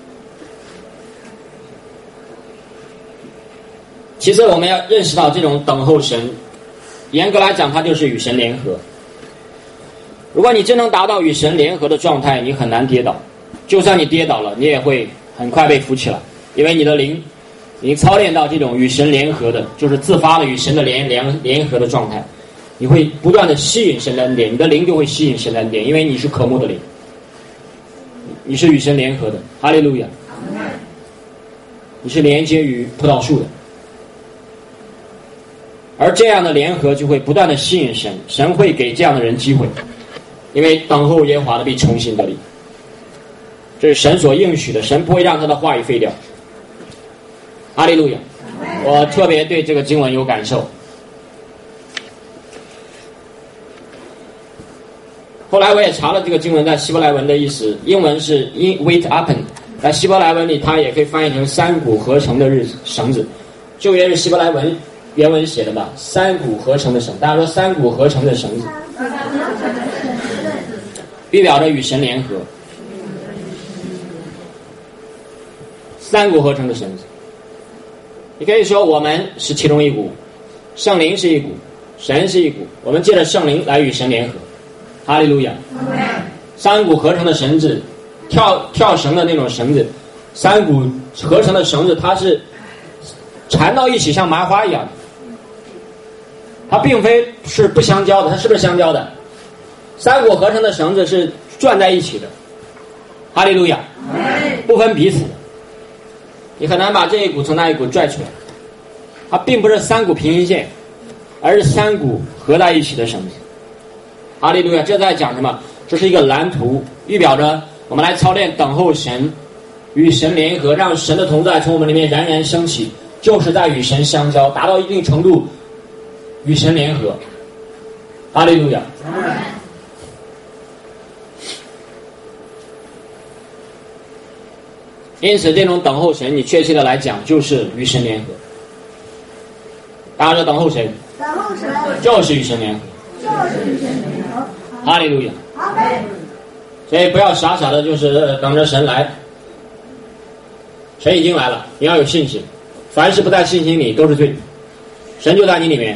其实我们要认识到这种等候神，严格来讲它就是与神联合。如果你真能达到与神联合的状态，你很难跌倒，就算你跌倒了，你也会很快被扶起来，因为你的灵已经操练到这种与神联合的，就是自发的与神的联合的状态，你会不断的吸引神的恩典，你的灵就会吸引神的恩典，因为你是渴慕的灵，你是与神联合的。哈利路亚，你是连接于葡萄树的，而这样的联合就会不断的吸引神，神会给这样的人机会，因为等候耶和华的必重新得力，这是神所应许的，神不会让他的话语废掉。哈利路亚，我特别对这个经文有感受。后来我也查了这个经文在希伯来文的意思，英文是 wait upon， 在希伯来文里它也可以翻译成三股合成的绳子。旧约是希伯来文原文写的吧，三股合成的绳。大家说三股合成的绳子，预表着与神联合。三股合成的绳子，你可以说我们是其中一股，圣灵是一股，神是一股，我们借着圣灵来与神联合。哈利路亚！三股合成的绳子，跳绳的那种绳子，三股合成的绳子，它是缠到一起，像麻花一样的。它并非是不相交的，它是不是相交的？三股合成的绳子是转在一起的。哈利路亚！不分彼此的。你很难把这一股从那一股拽出来，它并不是三股平行线，而是三股合在一起的绳子。哈利路亚！这在讲什么？这是一个蓝图，预表着我们来操练等候神，与神联合，让神的同在从我们里面冉冉升起，就是在与神相交，达到一定程度与神联合。哈利路亚！因此这种等候神，你确切的来讲就是与神联合。大家说等候神， 等候神就是与神联合， 就是与神联合。 哈利路亚！ 阿门。 所以不要傻傻的就是等着神来，神已经来了，你要有信心，凡是不在信心里都是罪，神就在你里面。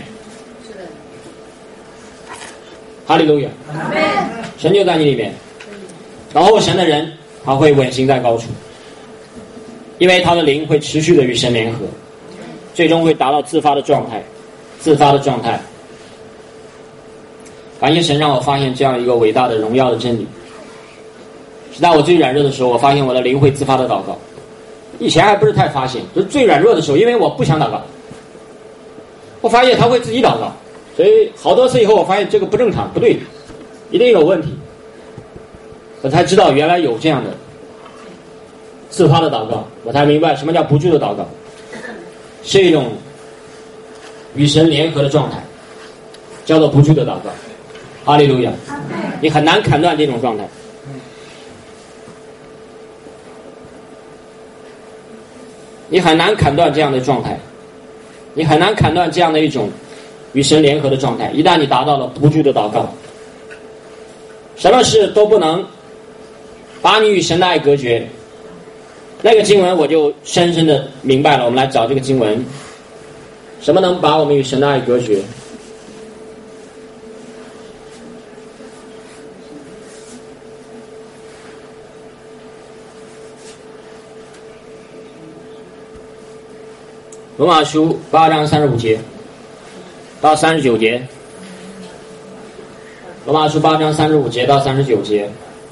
哈利路亚！ 阿门。 神就在你里面，等候神的人他会稳行在高处，因为他的灵会持续的与神联合，最终会达到自发的状态。感谢神让我发现这样一个伟大的荣耀的真理，是在我最软弱的时候，我发现我的灵会自发的祷告。以前还不是太发现，就是最软弱的时候，因为我不想祷告，我发现他会自己祷告，所以好多次以后我发现这个不正常，不对，一定有问题，我才知道原来有这样的自发的祷告，我才明白什么叫不住的祷告，是一种与神联合的状态，叫做不住的祷告。哈利路亚！你很难砍断这种状态，你很难砍断这样的状态，你很难砍断这样的一种与神联合的状态。一旦你达到了不住的祷告，什么事都不能把你与神的爱隔绝。那个经文我就深深的明白了，我们来找这个经文，什么能把我们与神的爱隔绝？罗马书8章35节到39节，罗马书8章35节到39节。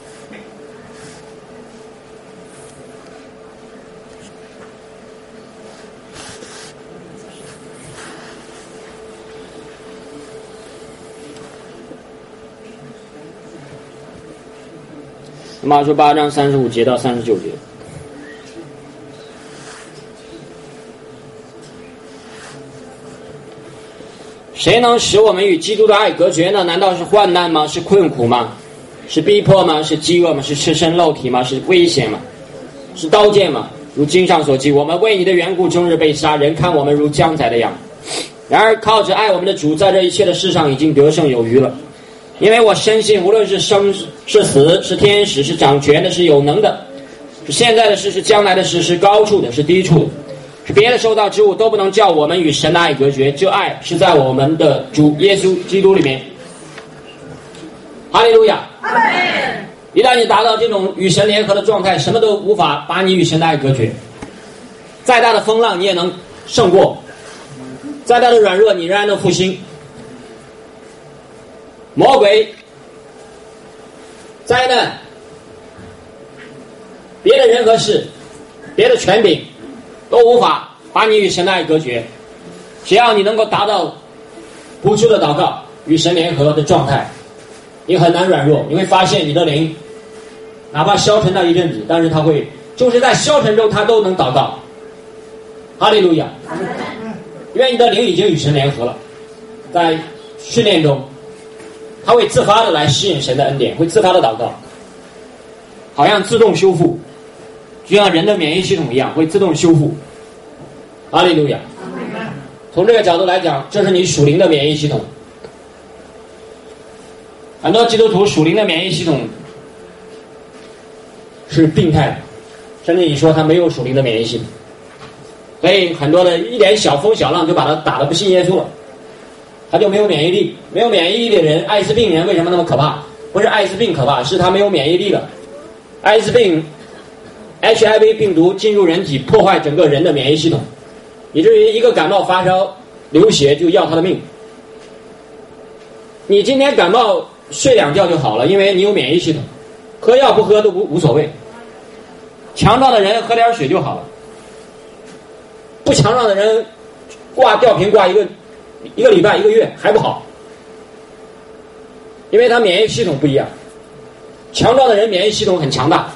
罗马书8章35节到39节。谁能使我们与基督的爱隔绝呢？难道是患难吗？是困苦吗？是逼迫吗？是饥饿吗？是赤身露体吗？是危险吗？是刀剑吗？如经上所记，我们为你的缘故终日被杀，人看我们如将宰的羊。然而靠着爱我们的主，在这一切的事上已经得胜有余了。因为我深信，无论是生是死，是天使，是掌权的，是有能的，是现在的事，是将来的事，是高处的，是低处的，是别的受到之物，都不能叫我们与神的爱隔绝。这爱是在我们的主耶稣基督里面。哈利路亚！一旦你达到这种与神联合的状态，什么都无法把你与神的爱隔绝。再大的风浪你也能胜过，再大的软弱你仍然能复兴。魔鬼、灾难、别的人和事、别的权柄都无法把你与神的爱隔绝。只要你能够达到不住的祷告与神联合的状态，你很难软弱。你会发现你的灵哪怕消沉那一阵子，但是他会就是在消沉中他都能祷告。哈利路亚！因为你的灵已经与神联合了，在训练中他会自发的来吸引神的恩典，会自发的祷告，好像自动修复，就像人的免疫系统一样，会自动修复。哈利路亚！ 从这个角度来讲，这是你属灵的免疫系统。很多基督徒属灵的免疫系统是病态的，甚至你说他没有属灵的免疫系统，所以很多的一点小风小浪就把他打得不信耶稣了，他就没有免疫力。没有免疫力的人，艾滋病人为什么那么可怕？不是艾滋病可怕，是他没有免疫力了。艾滋病 HIV 病毒进入人体，破坏整个人的免疫系统，以至于一个感冒发烧流血就要他的命。你今天感冒睡两觉就好了，因为你有免疫系统，喝药不喝都无所谓。强壮的人喝点水就好了，不强壮的人吊瓶挂一个礼拜1个月还不好，因为他免疫系统不一样。强壮的人免疫系统很强大，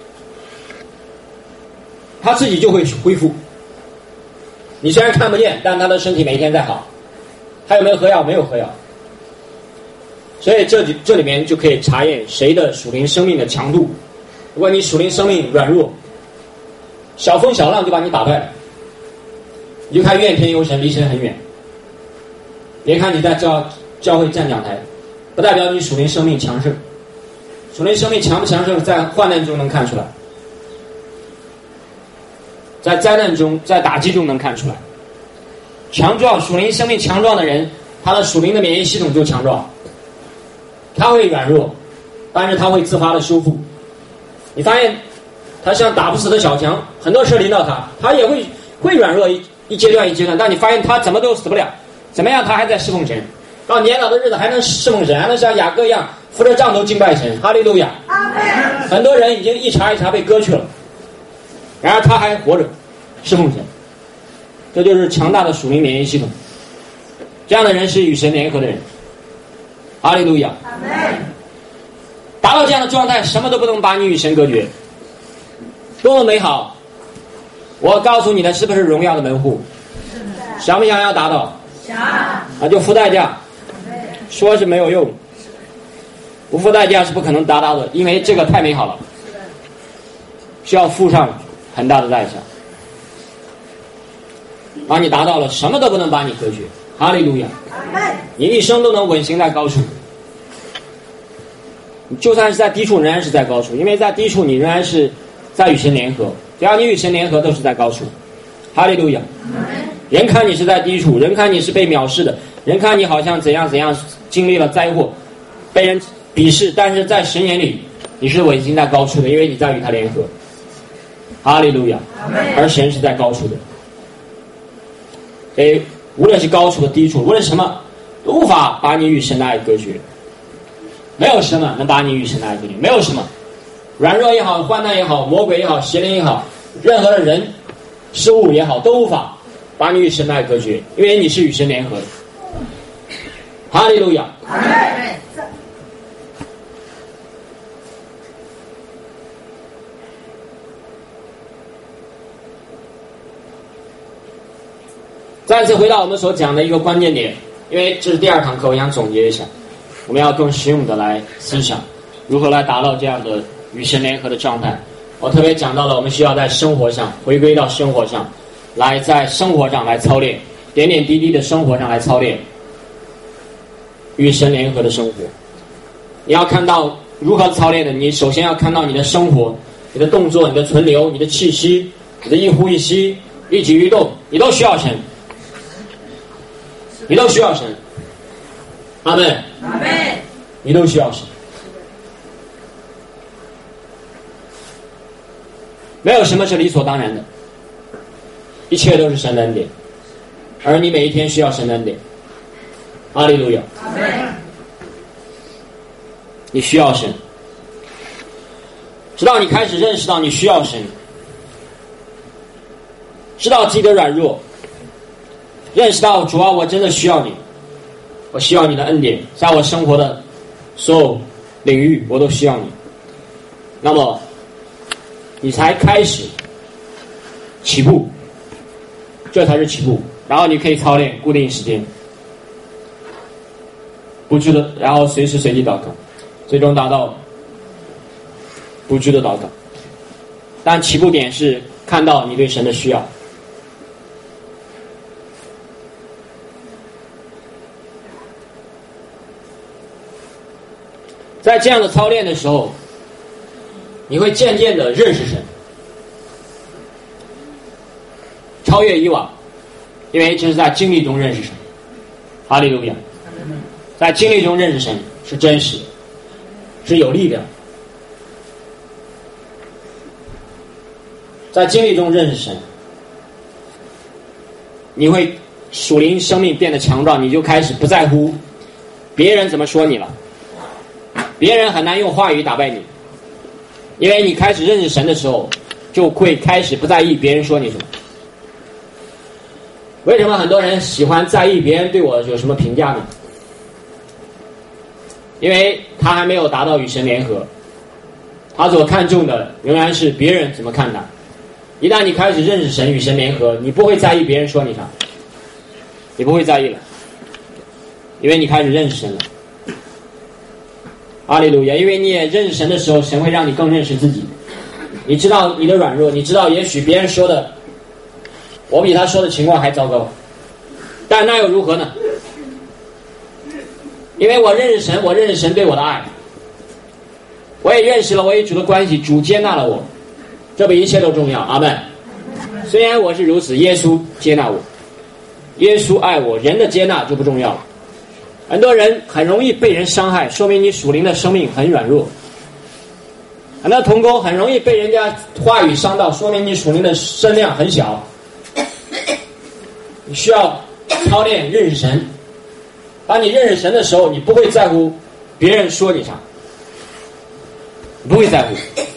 他自己就会恢复。你虽然看不见，但他的身体每天在好。他有没有喝药？没有喝药。所以这里面就可以查验谁的属灵生命的强度。如果你属灵生命软弱，小风小浪就把你打败了，你就看怨天尤神，离神很远。别看你在教会站讲台，不代表你属灵生命强盛。属灵生命强不强盛，在患难中能看出来，在灾难中，在打击中能看出来。强壮，属灵生命强壮的人，他的属灵的免疫系统就强壮。他会软弱，但是他会自发的修复。你发现他像打不死的小强，很多事临到他，他也会软弱一阶段一阶段，但你发现他怎么都死不了，怎么样他还在侍奉神，到年老的日子还能侍奉神，还能像雅各一样扶着杖头敬拜神。哈利路亚！很多人已经一茬一茬被割去了，然而他还活着侍奉神。这就是强大的属灵免疫系统。这样的人是与神联合的人。哈利路亚！达到这样的状态，什么都不能把你与神隔绝，多么美好！我告诉你的是不是荣耀的门户？想不想要达到？想啊，就付代价。说是没有用，不付代价是不可能达到的，因为这个太美好了，需要付上很大的代价。把你达到了，什么都不能把你隔绝。哈利路亚！你一生都能稳行在高处，就算是在低处仍然是在高处，因为在低处你仍然是在与神联合，只要你与神联合都是在高处。哈利路亚！人看你是在低处，人看你是被藐视的，人看你好像怎样经历了灾祸，被人鄙视，但是在神眼里你是稳行在高处的，因为你在与他联合。哈利路亚！而神是在高处的，所以无论是高处的低处，无论什么都无法把你与神的爱隔绝。没有什么能把你与神的爱隔绝，没有什么，软弱也好，患难也好，魔鬼也好，邪灵也好，任何的人事物也好，都无法把你与神的爱隔绝，因为你是与神联合的。哈利路亚！再次回到我们所讲的一个关键点，因为这是第2堂课，我想总结一下，我们要更实用的来思想如何来达到这样的与神联合的状态。我特别讲到了我们需要在生活上回归到生活上来，在生活上来操练，点点滴滴的生活上来操练与神联合的生活。你要看到如何操练的，你首先要看到你的生活，你的动作，你的存留，你的气息，你的一呼一吸，一举一动，你都需要神，你都需要神。阿们，阿们，你都需要神。没有什么是理所当然的，一切都是神的恩典，而你每一天需要神的恩典。哈利路亚！你需要神，直到你开始认识到你需要神，知道自己的软弱，认识到主啊，我真的需要你，我需要你的恩典，在我生活的所有领域我都需要你，那么你才开始起步，这才是起步。然后你可以操练固定时间，不住的，然后随时随地祷告，最终达到不住的祷告。但起步点是看到你对神的需要。 在这样的操练的时候，你会渐渐的认识神，超越以往，因为这是在经历中认识神。哈利路亚！在经历中认识神是真实的，是有力量。在经历中认识神，你会属灵生命变得强壮，你就开始不在乎别人怎么说你了，别人很难用话语打败你，因为你开始认识神的时候，就会开始不在意别人说你什么。为什么很多人喜欢在意别人对我有什么评价呢？因为他还没有达到与神联合，他所看重的仍然是别人怎么看他。一旦你开始认识神与神联合，你不会在意别人说你啥，你不会在意了，因为你开始认识神了。哈利路亚！因为你也认识神的时候，神会让你更认识自己。你知道你的软弱，你知道也许别人说的我比他说的情况还糟糕，但那又如何呢？因为我认识神，我认识神对我的爱，我也认识了我与主的关系，主接纳了我，这比一切都重要。阿们。虽然我是如此，耶稣接纳我，耶稣爱我，人的接纳就不重要了。很多人很容易被人伤害，说明你属灵的生命很软弱。很多同工很容易被人家话语伤到，说明你属灵的身量很小。你需要操练认识神。当你认识神的时候，你不会在乎别人说你啥，你不会在乎。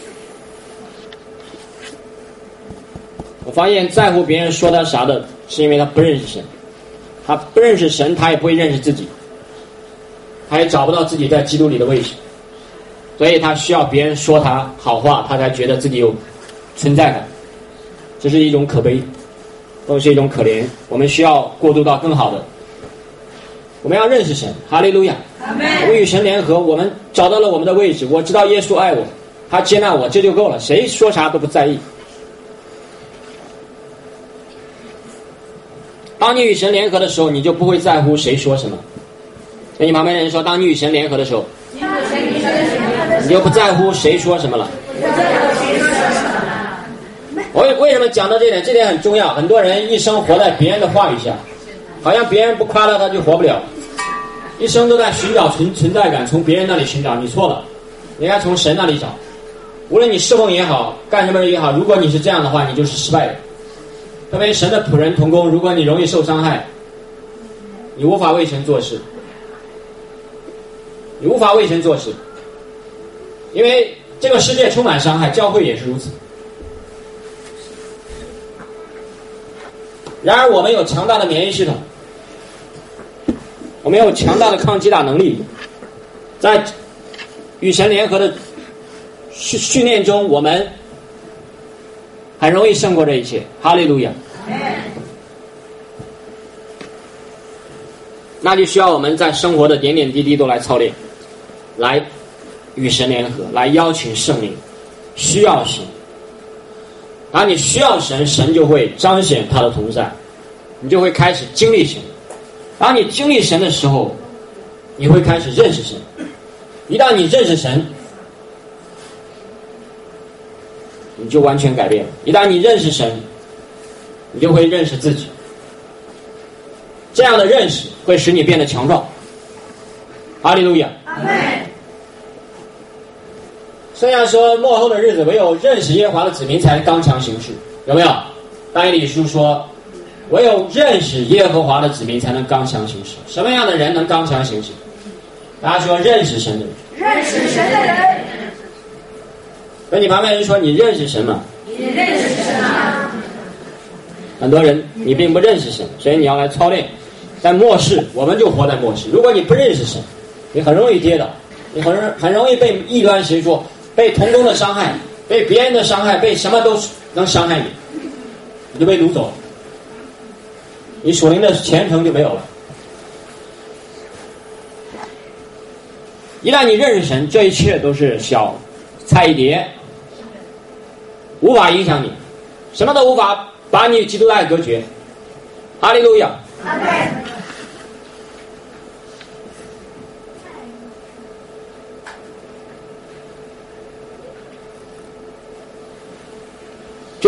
我发现在乎别人说他啥的，是因为他不认识神。他不认识神，他也不会认识自己，他也找不到自己在基督里的位置，所以他需要别人说他好话，他才觉得自己有存在感。这是一种可悲，都是一种可怜。我们需要过渡到更好的。我们要认识神，哈利路亚！我们与神联合，我们找到了我们的位置。我知道耶稣爱我，他接纳我，这就够了。谁说啥都不在意。当你与神联合的时候，你就不会在乎谁说什么。跟你旁边的人说，当你与神联合的时候，你就不在乎谁说什么了。我为什么讲到这点？这点很重要。很多人一生活在别人的话语下，好像别人不夸他，他就活不了。一生都在寻找存在感，从别人那里寻找。你错了，你应该从神那里找。无论你侍奉也好，干什么也好，如果你是这样的话，你就是失败的。特别神的仆人同工，如果你容易受伤害，你无法为神做事，你无法为神做事，因为这个世界充满伤害，教会也是如此。然而我们有强大的免疫系统，我们有强大的抗击打能力，在与神联合的训练中，我们很容易胜过这一切。哈利路亚！那就需要我们在生活的点点滴滴都来操练，来与神联合，来邀请圣灵，需要神。当你需要神，神就会彰显他的同在，你就会开始经历神。当你经历神的时候，你会开始认识神。一旦你认识神，你就完全改变了。一旦你认识神，你就会认识自己。这样的认识会使你变得强壮。哈利路亚！阿们。虽然说末后的日子唯有认识耶和华的子民才能刚强行事，有没有？但以理书说，唯有认识耶和华的子民才能刚强行事。什么样的人能刚强行事？大家说认识神的人。 认识神的人。 跟你旁边人说，你认识神吗？ 你认识神吗？ 很多人你并不认识神，所以你要来操练。在末世，我们就活在末世。如果你不认识神，你很容易跌倒，你很容易被异端邪说，被同工的伤害，被别人的伤害，被什么都能伤害你，你就被掳走了，你属灵的前程就没有了。一旦你认识神，这一切都是小菜一碟，无法影响你，什么都无法把你与基督的爱隔绝。哈利路亚！阿们。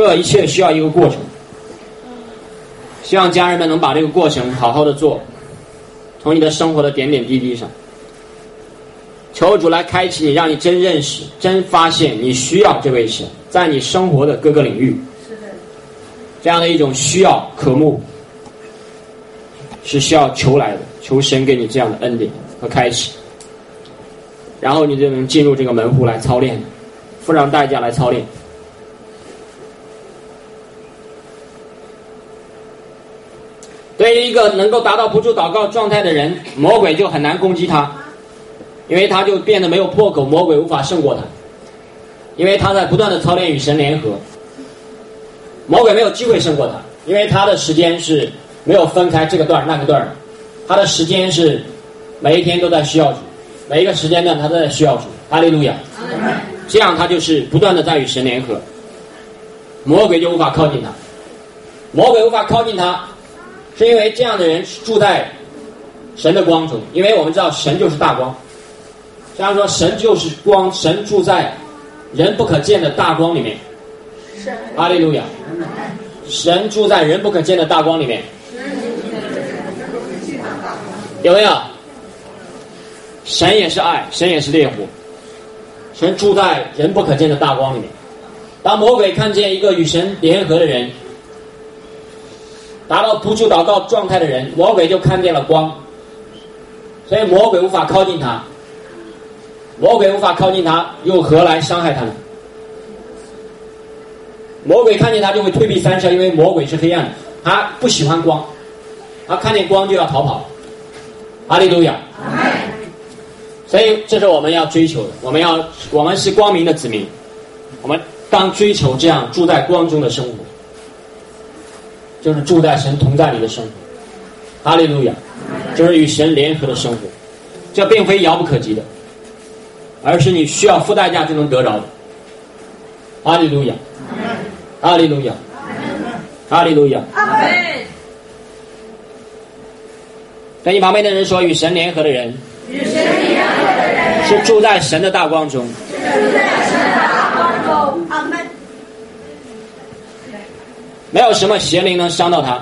这一切需要一个过程，希望家人们能把这个过程好好的做，从你的生活的点点滴滴上，求主来开启你，让你真认识、真发现你需要这位神，在你生活的各个领域，这样的一种需要渴慕，是需要求来的，求神给你这样的恩典和开启，然后你就能进入这个门户来操练，付上代价来操练。对于一个能够达到不住祷告状态的人，魔鬼就很难攻击他，因为他就变得没有破口，魔鬼无法胜过他，因为他在不断的操练与神联合，魔鬼没有机会胜过他，因为他的时间是没有分开这个段那个段，他的时间是每一天都在需要主，每一个时间段他都在需要主，哈利路亚，这样他就是不断的在与神联合，魔鬼就无法靠近他，魔鬼无法靠近他，是因为这样的人住在神的光中，因为我们知道神就是大光，这样说神就是光，神住在人不可见的大光里面，哈利路亚，神住在人不可见的大光里面，有没有？神也是爱，神也是烈火，神住在人不可见的大光里面。当魔鬼看见一个与神联合的人，达到不住祷告状态的人，魔鬼就看见了光，所以魔鬼无法靠近他，魔鬼无法靠近他，又何来伤害他呢？魔鬼看见他就会退避三舍，因为魔鬼是黑暗的，他不喜欢光，他看见光就要逃跑，哈利路亚，所以这是我们要追求的，我们是光明的子民，我们当追求这样住在光中的生活，就是住在神同在里的生活，哈利路亚，就是与神联合的生活，这并非遥不可及的，而是你需要付代价就能得着的，哈利路亚，哈利路亚，哈利路亚，跟你旁边的人说，与神联合的人是住在神的大光中，没有什么邪灵能伤到他。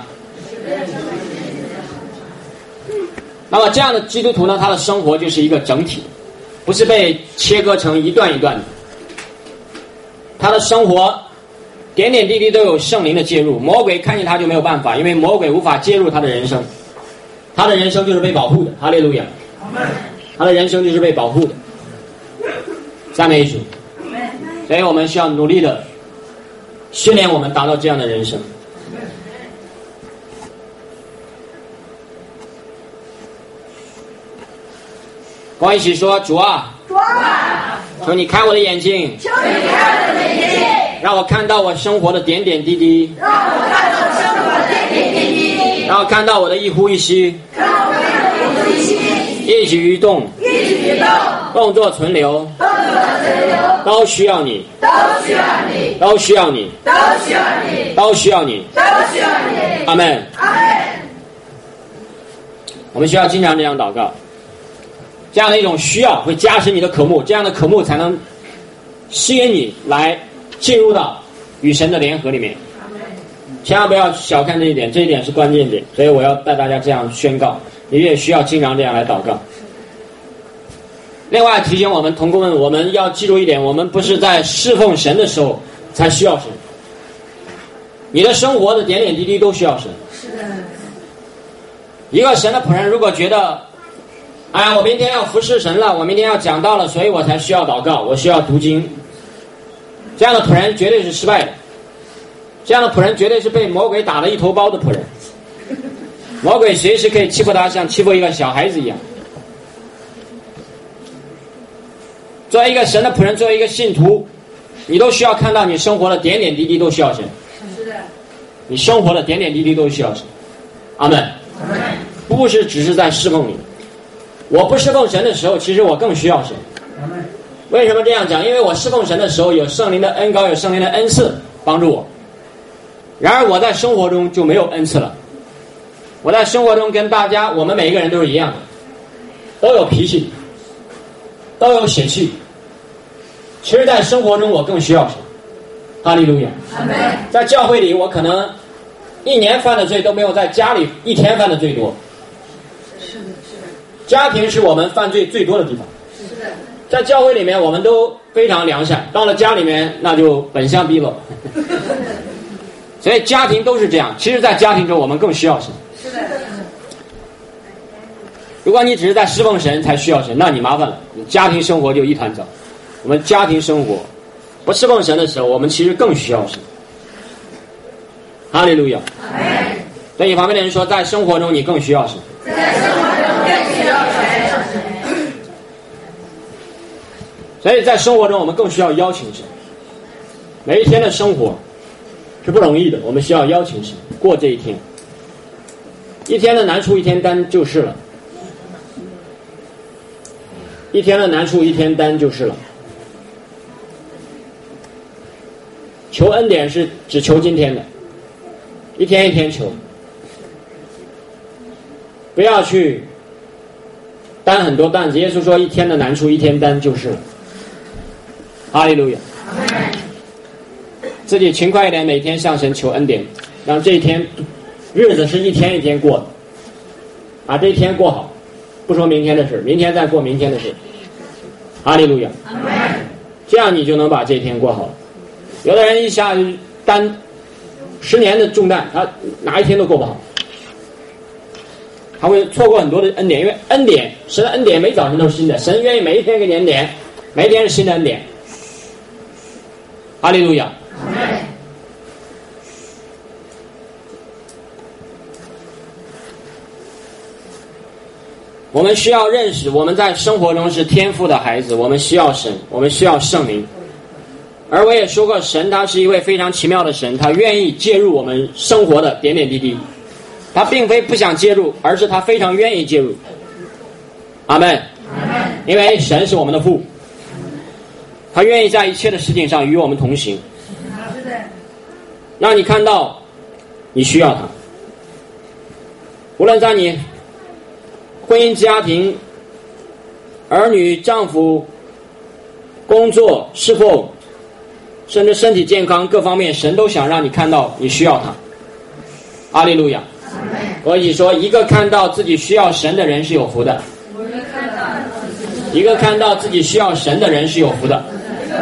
那么这样的基督徒呢，他的生活就是一个整体，不是被切割成一段一段的，他的生活点点滴滴都有圣灵的介入，魔鬼看见他就没有办法，因为魔鬼无法介入他的人生，他的人生就是被保护的，哈利路亚，他的人生就是被保护的，赞美主。所以我们需要努力的训练我们达到这样的人生。跟我一起说，主啊，求你开我的眼睛，让我看到我生活的点点滴滴，让我看到我的一呼一吸，一举一动，动作存留，都需要你，都需要你，都需要你，阿们。我们需要经常这样祷告，这样的一种需要会加深你的渴慕，这样的渴慕才能吸引你来进入到与神的联合里面。千万不要小看这一点，这一点是关键点，所以我要带大家这样宣告，你也需要经常这样来祷告。另外提醒我们同工们，我们要记住一点，我们不是在侍奉神的时候才需要神，你的生活的点点滴滴都需要神。一个神的仆人如果觉得我明天要服侍神了，我明天要讲道了，所以我才需要祷告，我需要读经，这样的仆人绝对是失败的，这样的仆人绝对是被魔鬼打了一头包的仆人，魔鬼随时可以欺负他，像欺负一个小孩子一样。作为一个神的仆人，作为一个信徒，你都需要看到你生活的点点滴滴都需要神，你生活的点点滴滴都需要神，阿们。不是只是在侍奉你，我不侍奉神的时候，其实我更需要神。为什么这样讲？因为我侍奉神的时候有圣灵的恩膏，有圣灵的恩赐帮助我，然而我在生活中就没有恩赐了。我在生活中跟大家，我们每一个人都是一样的，都有脾气，都有血气，其实在生活中我更需要神， 哈利路亚。在教会里，我可能一年犯的罪都没有在家里一天犯的罪多。家庭是我们犯罪最多的地方。在教会里面我们都非常良善，到了家里面那就本相毕露。所以家庭都是这样，其实在家庭中我们更需要神。如果你只是在侍奉神才需要神，那你麻烦了，你家庭生活就一团糟。我们家庭生活不侍奉神的时候，我们其实更需要神。哈利路亚。对你旁边的人说，在生活中你更需要神。所以在生活中我们更需要邀请神。每一天的生活是不容易的，我们需要邀请神过这一天。一天的难处一天担就是了，一天的难处一天担就是了。求恩典是只求今天的，一天一天求，不要去担很多担子。耶稣说一天的难处一天担就是了。哈利路亚。自己勤快一点，每天向神求恩典，让这一天日子是一天一天过的，把这一天过好，不说明天的事，明天再过明天的事。哈利路亚。这样你就能把这一天过好了。有的人一下担10年的重担，他哪一天都过不好，他会错过很多的恩典。因为恩典，神的恩典每早晨都是新的，神愿意每一天给你恩典，每一天是新的恩典。哈利路亚。我们需要认识，我们在生活中是天父的孩子，我们需要神，我们需要圣灵。而我也说过，神他是一位非常奇妙的神，他愿意介入我们生活的点点滴滴，他并非不想介入，而是他非常愿意介入。阿们。因为神是我们的父，他愿意在一切的事情上与我们同行，让你看到你需要他。无论在你婚姻家庭、儿女、丈夫、工作、侍奉，甚至身体健康各方面，神都想让你看到你需要他。阿利路亚。所以说，一个看到自己需要神的人是有福的，一个看到自己需要神的人是有福的。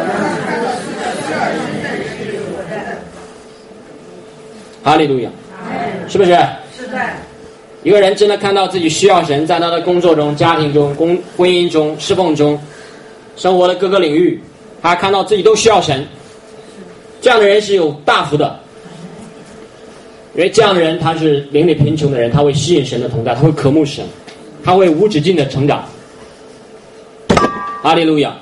哈利路亚。是不是？是的。一个人真的看到自己需要神，在他的工作中、家庭中、婚姻中、侍奉中、生活的各个领域，他看到自己都需要神，这样的人是有大福的。因为这样的人他是灵里贫穷的人，他会吸引神的同在，他会渴慕神，他会无止境的成长。哈利路亚。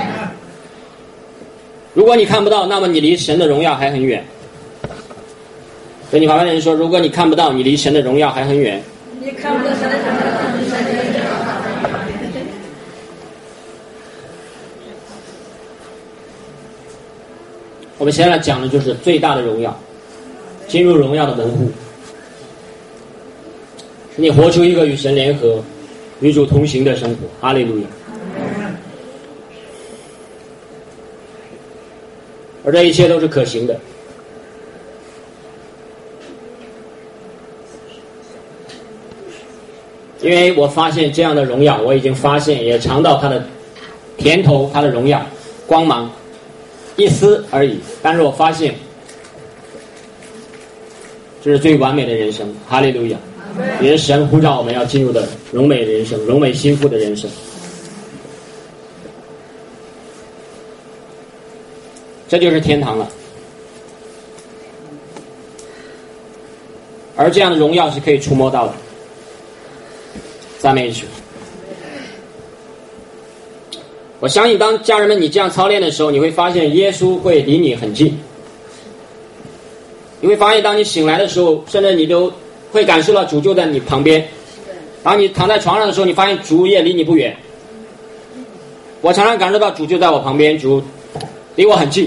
如果你看不到，那么你离神的荣耀还很远。对你旁边的人说，如果你看不到，你离神的荣耀还很远。你看不到神的荣耀。我们现在讲的就是最大的荣耀，进入荣耀的门户，使你活出一个与神联合、与主同行的生活。哈利路亚。而这一切都是可行的。因为我发现这样的荣耀，我已经发现也尝到它的甜头，它的荣耀光芒一丝而已，但是我发现这是最完美的人生。哈利路亚。也是神呼召我们要进入的荣美人生，荣美心腹的人生。这就是天堂了。而这样的荣耀是可以触摸到的。赞美主。我相信当家人们你这样操练的时候，你会发现耶稣会离你很近。你会发现当你醒来的时候，甚至你都会感受到主就在你旁边。当你躺在床上的时候，你发现主也离你不远。我常常感受到主就在我旁边，主离我很近。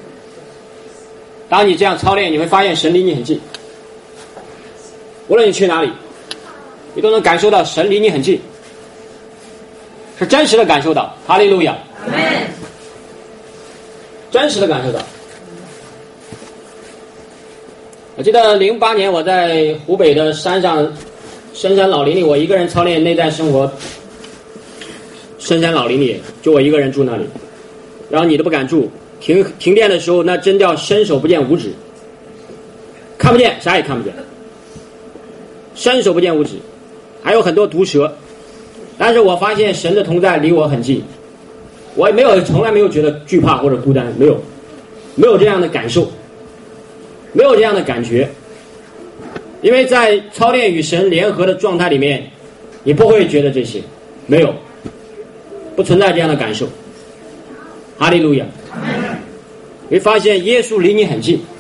当你这样操练，你会发现神离你很近。无论你去哪里，你都能感受到神离你很近，是真实的感受到。哈利路亚。真实的感受到。 我记得08年我在湖北的山上深山老林里，我一个人操练内在生活。深山老林里就我一个人住那里，然后你都不敢住，停电的时候那真叫伸手不见五指，看不见，啥也看不见，伸手不见五指，还有很多毒蛇。但是我发现神的同在离我很近，我也从来没有觉得惧怕或者孤单，没有这样的感受，没有这样的感觉。因为在操练与神联合的状态里面，你不会觉得这些，没有，不存在这样的感受。哈利路亚！你会发现耶稣离你很近，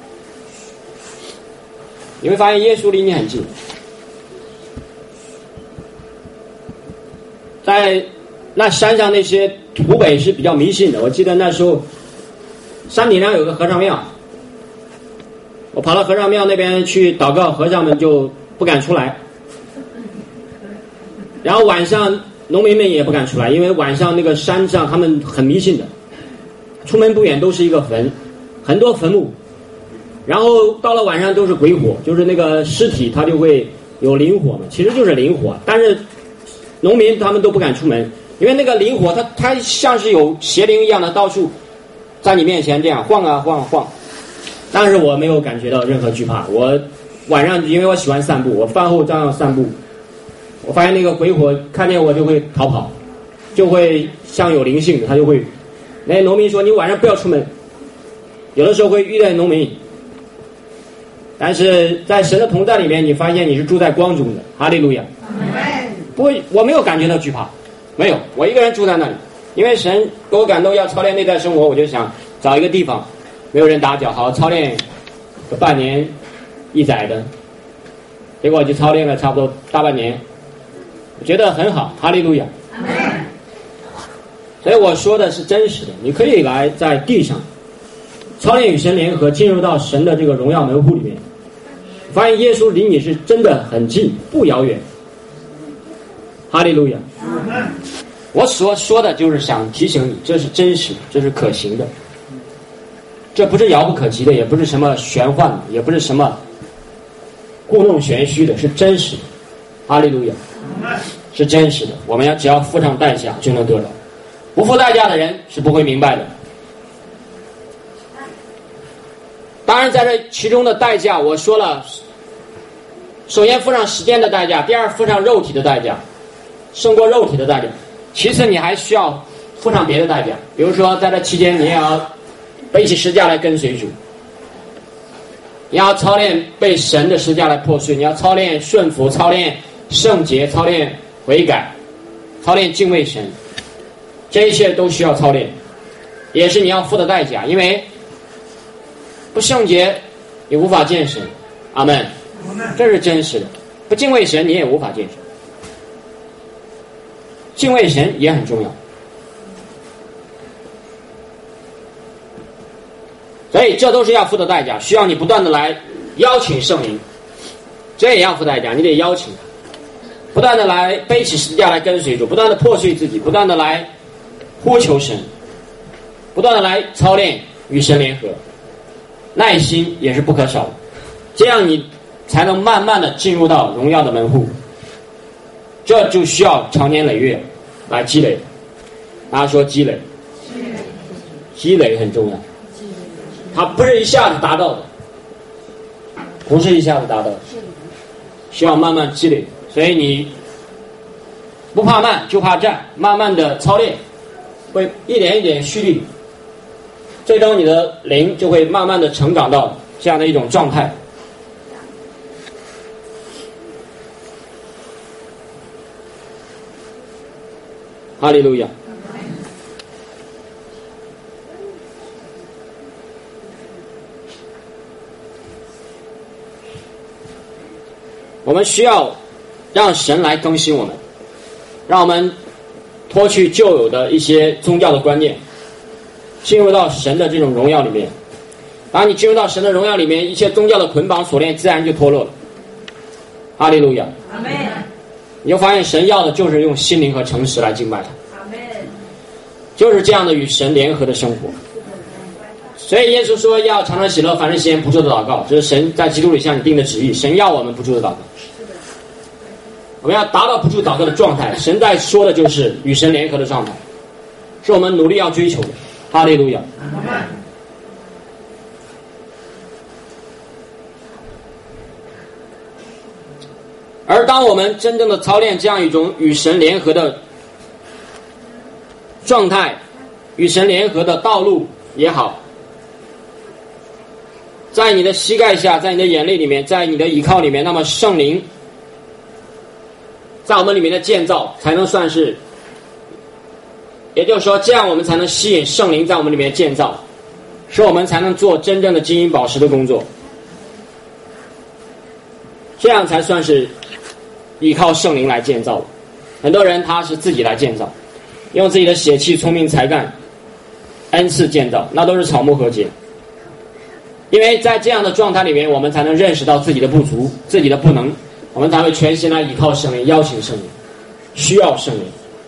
你会发现耶稣离你很近。在那山上那些湖北是比较迷信的，我记得那时候山顶上有个和尚庙，我跑到和尚庙那边去祷告，和尚们就不敢出来，然后晚上农民们也不敢出来，因为晚上那个山上他们很迷信的，出门不远都是一个坟，很多坟墓，然后到了晚上都是鬼火，就是那个尸体它就会有灵火嘛，其实就是灵火，但是农民他们都不敢出门，因为那个灵火它像是有邪灵一样的到处在你面前这样晃啊晃啊晃。但是我没有感觉到任何惧怕，我晚上因为我喜欢散步，我饭后照样散步，我发现那个鬼火看见我就会逃跑，就会像有灵性的，他就会，那农民说你晚上不要出门，有的时候会遇到农民，但是在神的同在里面，你发现你是住在光中的，哈利路亚。不会，我没有感觉到惧怕，没有，我一个人住在那里，因为神给我感动要操练内在生活，我就想找一个地方没有人打搅，好操练个半年一载的，结果我就操练了差不多大半年，我觉得很好，哈利路亚。所以我说的是真实的，你可以来在地上操练与神联合，进入到神的这个荣耀门户里面，发现耶稣离你是真的很近，不遥远。哈利路亚！我所说的就是想提醒你，这是真实的，这是可行的，这不是遥不可及的，也不是什么玄幻的，也不是什么故弄玄虚的，是真实的。哈利路亚！是真实的，我们只要付上代价就能得到，不付代价的人是不会明白的。当然在这其中的代价我说了，首先付上时间的代价，第二付上肉体的代价，胜过肉体的代价，其次你还需要付上别的代价，比如说在这期间你也要背起十字架来跟随主，你要操练被神的十字架来破碎，你要操练顺服，操练圣洁，操练悔改，操练敬畏神，这一切都需要操练，也是你要付的代价，因为不圣洁你无法见神。阿们，这是真实的，不敬畏神你也无法见神，敬畏神也很重要。所以这都是要付的代价，需要你不断的来邀请圣灵，这也要付代价，你得邀请他，不断的来背起十字架来跟随主，不断的破碎自己，不断的来呼求神，不断的来操练与神联合，耐心也是不可少的，这样你才能慢慢的进入到荣耀的门户，这就需要长年累月来积累。大家说积累，积累很重要，它不是一下子达到的，不是一下子达到的，需要慢慢积累。所以你不怕慢就怕站，慢慢的操练，会一点一点蓄力，最终你的灵就会慢慢的成长到这样的一种状态。哈利路亚！我们需要让神来更新我们，让我们脱去旧有的一些宗教的观念，进入到神的这种荣耀里面。当你进入到神的荣耀里面，一切宗教的捆绑锁链自然就脱落了。哈利路亚！阿们。你就发现神要的就是用心灵和诚实来敬拜他，就是这样的与神联合的生活。 所以耶稣说要常常喜乐，凡事谢恩，不住的祷告，这是神在基督里向你定的旨意。神要我们不住的祷告，我们要达到不住祷告的状态。神在说的就是与神联合的状态，是我们努力要追求的。哈利路亚。而当我们真正的操练这样一种与神联合的状态，与神联合的道路也好，在你的膝盖下，在你的眼泪里面，在你的倚靠里面，那么圣灵在我们里面的建造才能算是，也就是说这样我们才能吸引圣灵在我们里面建造，使我们才能做真正的金银宝石的工作，这样才算是依靠圣灵来建造。很多人他是自己来建造，用自己的血气、聪明、才干、恩赐建造，那都是草木禾秸。因为在这样的状态里面，我们才能认识到自己的不足、自己的不能，我们才会全心来依靠圣灵，邀请圣灵，需要圣灵。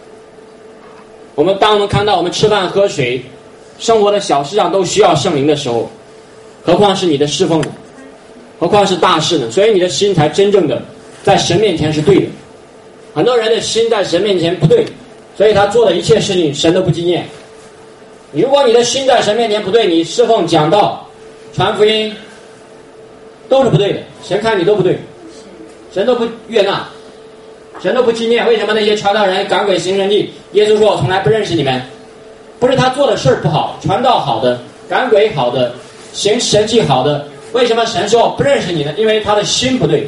当我们看到我们吃饭喝水生活的小事上都需要圣灵的时候，何况是你的侍奉呢？何况是大事呢？所以你的心才真正的在神面前是对的。很多人的心在神面前不对，所以他做的一切事情神都不纪念。如果你的心在神面前不对，你侍奉、讲道、传福音都是不对的，神看你都不对，神都不悦纳，神都不纪念。为什么那些传道人赶鬼行神迹，耶稣说我从来不认识你们？不是他做的事儿不好，传道好的，赶鬼好的，行神迹好的，为什么神说我不认识你呢？因为他的心不对。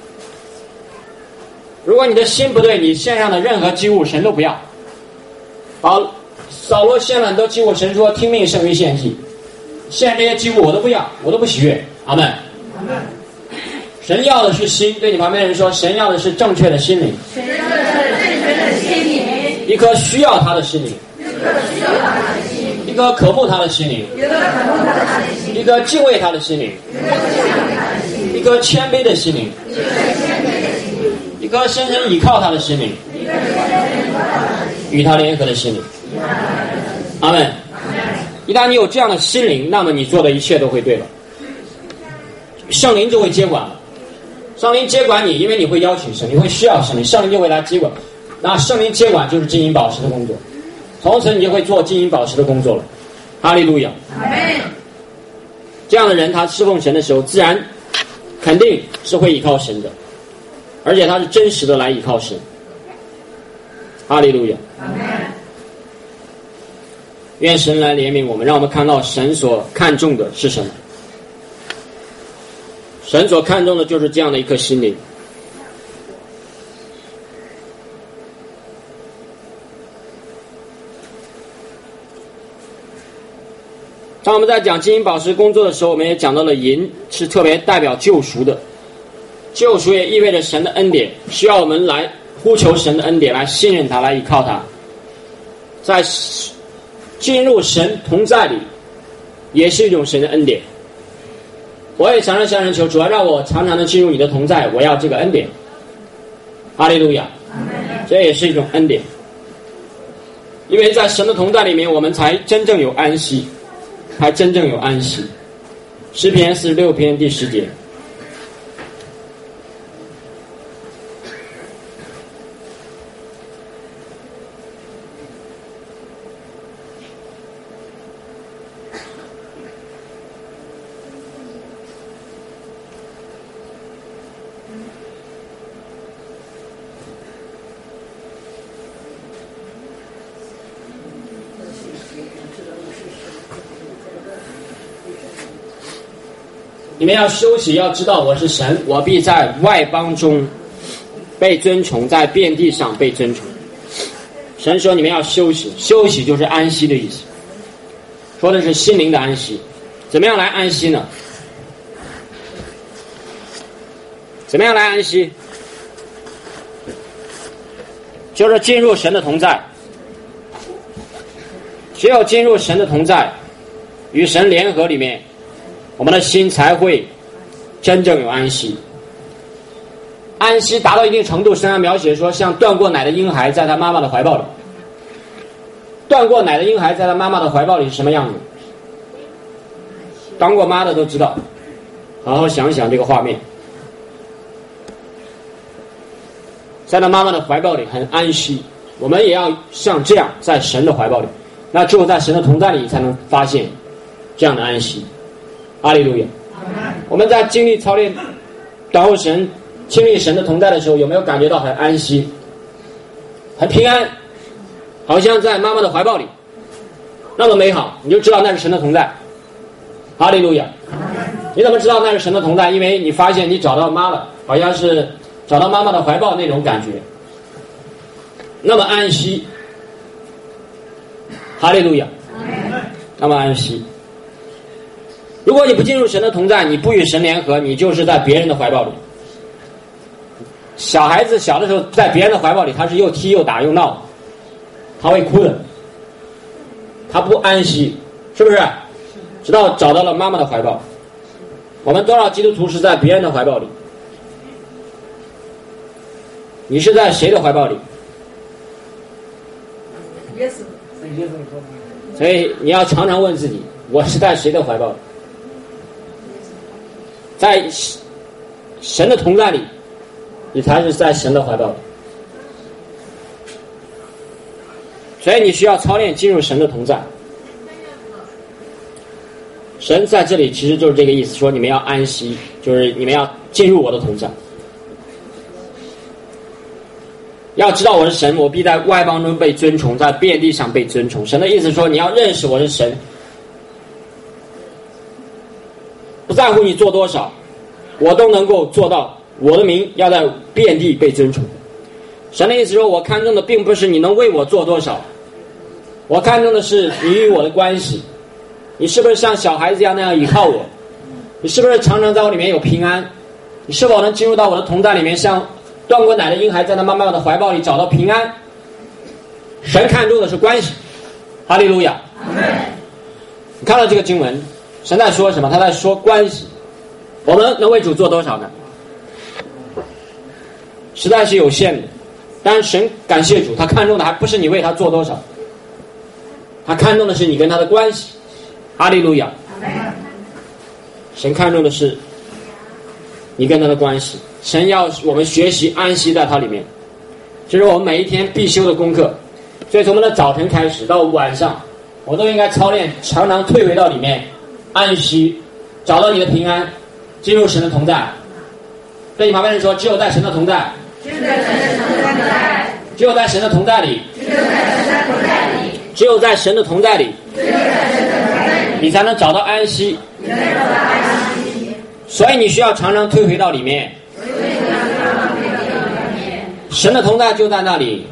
如果你的心不对，你献上的任何祭物神都不要。扫罗献了很多祭物，神说听命胜于献祭，献这些祭物我都不要，我都不喜悦。阿们。神要的是心，对你旁边的人说，神要的是正确的心灵， 神要的是正确的心灵， 一颗需要他的心灵，一颗渴慕他的心灵，一颗敬畏他的心灵，一颗谦卑的心灵，一颗深深倚靠他的心灵，与他联合的心灵。阿们。一旦你有这样的心灵，那么你做的一切都会对了，圣灵就会接管了。圣灵接管你，因为你会邀请神，你会需要圣灵，圣灵就会来接管。那圣灵接管就是金银宝石的工作，从此你就会做金银宝石的工作了。哈利路亚。这样的人他侍奉神的时候，自然肯定是会依靠神的，而且他是真实的来依靠神。哈利路亚。愿神来怜悯我们，让我们看到神所看重的是什么。神所看重的就是这样的一颗心灵。当我们在讲金银宝石工作的时候，我们也讲到了银是特别代表救赎的，救赎也意味着神的恩典，需要我们来呼求神的恩典，来信任他，来依靠他，在进入神同在里也是一种神的恩典。我也常常向神求，主要让我常常的进入你的同在，我要这个恩典。哈利路亚。这也是一种恩典，因为在神的同在里面，我们才真正有安息，才真正有安息。诗篇46篇第10节。你们要休息，要知道我是神，我必在外邦中被尊崇，在遍地上被尊崇。神说你们要休息，休息就是安息的意思，说的是心灵的安息。怎么样来安息呢？怎么样来安息？就是进入神的同在，只有进入神的同在，与神联合里面，我们的心才会真正有安息。安息达到一定程度，圣经描写说像断过奶的婴孩在他妈妈的怀抱里。断过奶的婴孩在他妈妈的怀抱里是什么样子？ 当过妈的都知道，好好想想这个画面，在那妈妈的怀抱里很安息。我们也要像这样在神的怀抱里，那只有在神的同在里才能发现这样的安息。哈利路亚！我们在经历操练等候神经历神的同在的时候，有没有感觉到很安息很平安，好像在妈妈的怀抱里那么美好？你就知道那是神的同在。哈利路亚！你怎么知道那是神的同在？因为你发现你找到妈了，好像是找到妈妈的怀抱那种感觉，那么安息。哈利路亚！那么安息。如果你不进入神的同在，你不与神联合，你就是在别人的怀抱里。小孩子小的时候在别人的怀抱里，他是又踢又打又闹，他会哭的，他不安息，是不是？直到找到了妈妈的怀抱。我们多少基督徒是在别人的怀抱里？你是在谁的怀抱里？ 耶稣。 所以你要常常问自己，我是在谁的怀抱里？在神的同在里，你才是在神的怀抱里。所以你需要操练进入神的同在。神在这里其实就是这个意思，说你们要安息，就是你们要进入我的同在。要知道我是神，我必在外邦中被尊崇，在遍地上被尊崇。神的意思说，你要认识我是神，不在乎你做多少，我都能够做到，我的名要在遍地被尊崇。神的意思说，我看重的并不是你能为我做多少，我看重的是你与我的关系。你是不是像小孩子一样那样依靠我？你是不是常常在我里面有平安？你是否能进入到我的同在里面，像断过奶的婴孩在那妈妈的怀抱里找到平安？神看重的是关系。哈利路亚！你看到这个经文，神在说什么？他在说关系。我们能为主做多少呢？实在是有限的。但是神感谢主，他看重的还不是你为他做多少，他看重的是你跟他的关系。哈利路亚！神看重的是你跟他的关系。神要我们学习安息在他里面，这是我们每一天必修的功课。所以从我们的早晨开始到晚上，我都应该操练，常常退回到里面安息，找到你的平安，进入神的同在。对你旁边人说，只有在神的同在，只有在神的同在里，只有在神的同在里，你才能找到安息。所以你需要常常退回到里面，神的同在就在那里，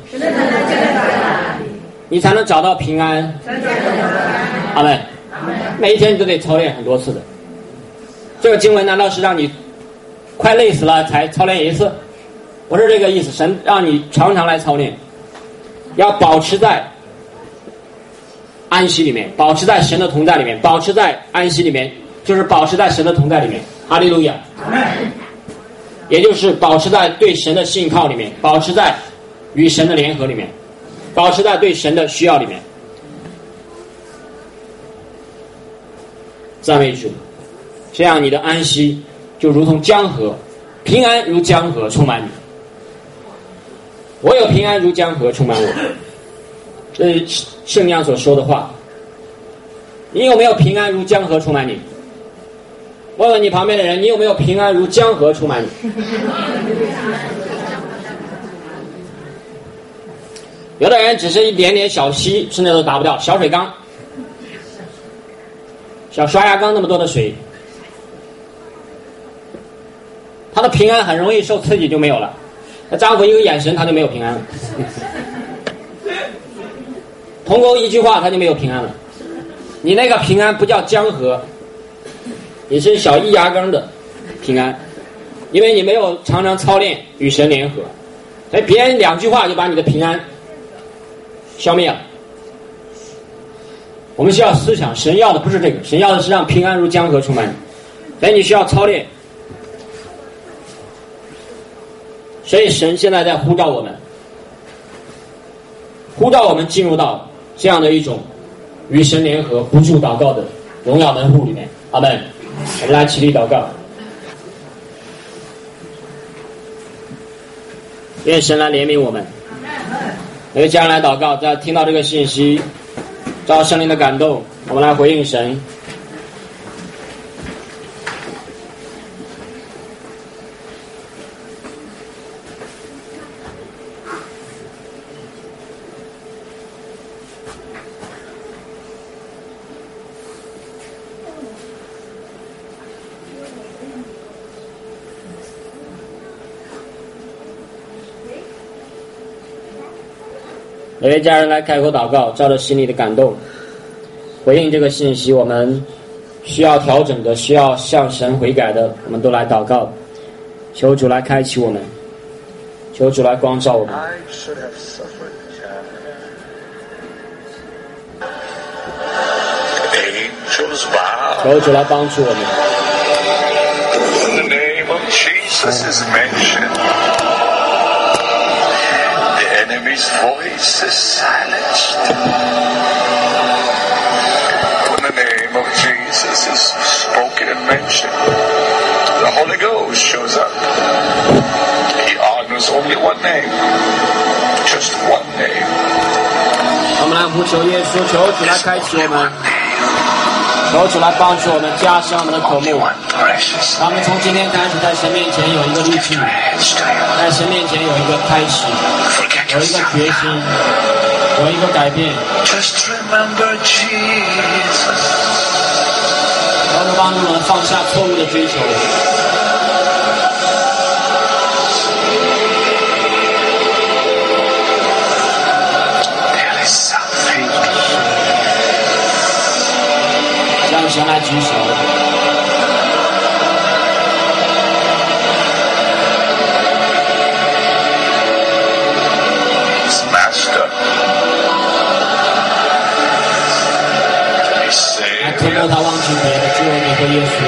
你才能找到平安。阿们。每一天你都得操练很多次的。这个经文难道是让你快累死了才操练一次？不是这个意思。神让你常常来操练，要保持在安息里面，保持在神的同在里面，保持在安息里面，就是保持在神的同在里面。哈利路亚！也就是保持在对神的信靠里面，保持在与神的联合里面，保持在对神的需要里面。赞美主！这样你的安息就如同江河，平安如江河充满你。我有平安如江河充满我。这是圣经所说的话。你有没有平安如江河充满你？问问你旁边的人，你有没有平安如江河充满你？有的人只是一点点小溪，甚至都达不到小水缸，小刷牙缸那么多的水，他的平安很容易受刺激就没有了。他丈夫一个眼神他就没有平安了，同工一句话他就没有平安了。你那个平安不叫江河，你是小一牙缸的平安，因为你没有常常操练与神联合，所以别人两句话就把你的平安消灭了。我们需要思想，神要的不是这个，神要的是让平安如江河充满你，所以你需要操练。所以神现在在呼召我们，呼召我们进入到这样的一种与神联合不住祷告的荣耀门户里面。 阿们。我们来起立祷告。愿神来怜悯我们。每个家人来祷告，在听到这个信息，照圣灵的感动，我们来回应神。每位家人来开口祷告，照着心里的感动回应这个信息。我们需要调整的，需要向神悔改的，我们都来祷告，求主来开启我们，求主来光照我们。求主来帮助我们。 The name of Jesus is mentioned. Enemy's voice is silenced. When the name of Jesus is spoken and mentioned, the Holy Ghost shows up. He honors only one name, just one name. 我们来呼求耶稣，求主来开启我们，求主来帮助我们，加深我们的口目。他们从今天开始，在神面前有一个立志，在神面前有一个开始，有一个决心，有一个改变。 Just remember Jesus. 求主帮助我们放下错误的追求。 There is something. 向神来举手。渴慕他忘记别的，只有你和耶稣。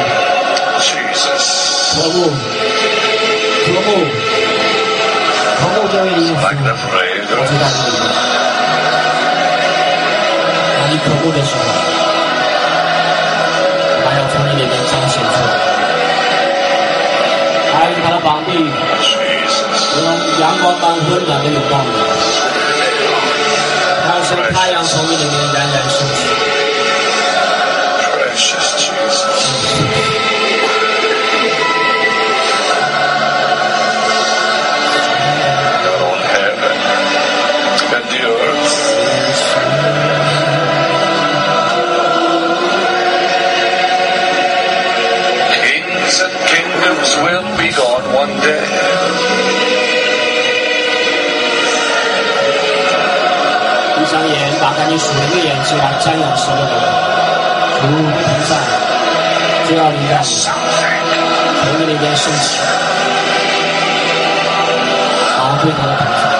渴慕，渴慕，渴慕这位耶稣。我知道你里面。当你渴慕的时候，他要从你里面彰显出来。还有他的膀臂，如同阳光般温暖的拥抱你。他要像太阳从你里面冉冉升起。 Will be gone one day. 闭上眼，打开你属灵的眼睛来瞻仰神的灵，主的同在就要临到你，从你里边升起，昂贵他的同在。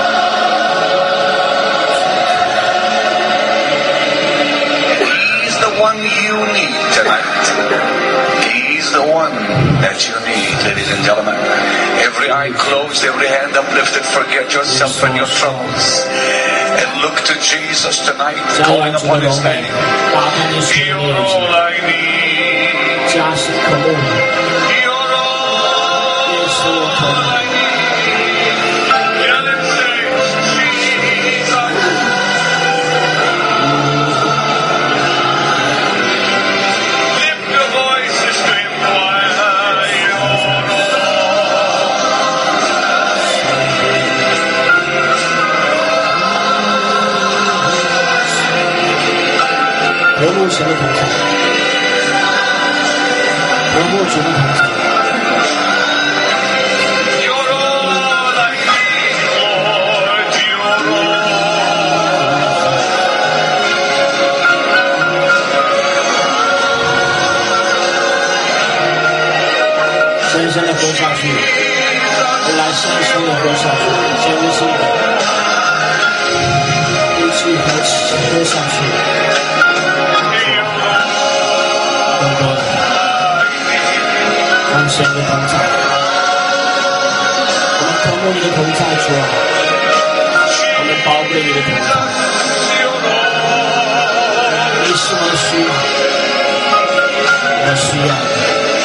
He's the one you need tonight. He's the one that you need, ladies and gentlemen. Every eye closed, every hand uplifted. Forget yourself and your troubles, and look to Jesus tonight, calling upon His name. You're all I need. You're all I need. Yeah, let's say Jesus. Lift your voices to Him while you're 和睦神的同在，和睦主的同在。深深的喝下去，来深深的喝下去，深深的一起喝下去。更多的让神的同在，我们渴慕你的同在，主啊，我们宝贵你的同在，你是我的需要。 我需要你。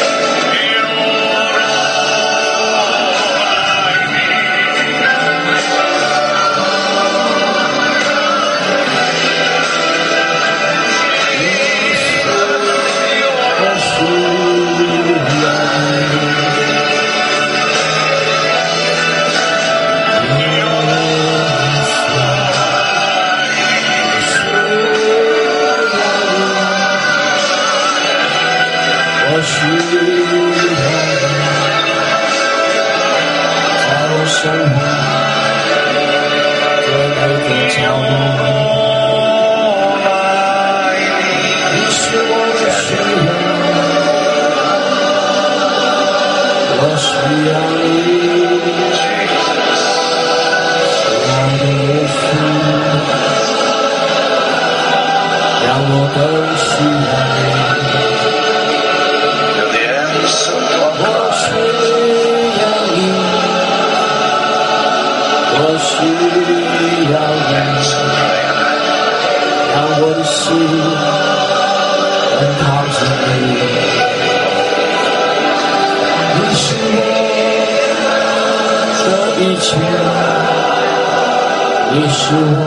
你是我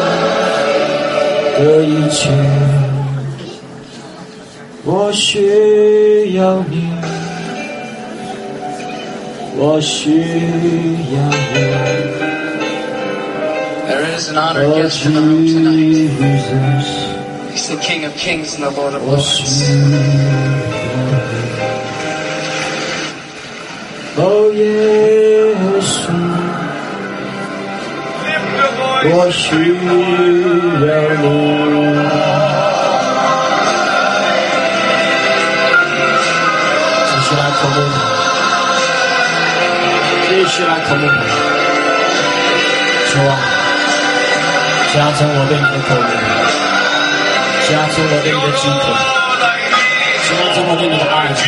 的一切，我需要你，我需要你。 There is an honored guest in the room tonight. He's the King of Kings and the Lord of Lords. 哦，耶稣，我需要你。继续来口慕他，继续来口慕他。主啊，加增我对你的口慕，加增我对你的饥渴，加增我对你的爱情。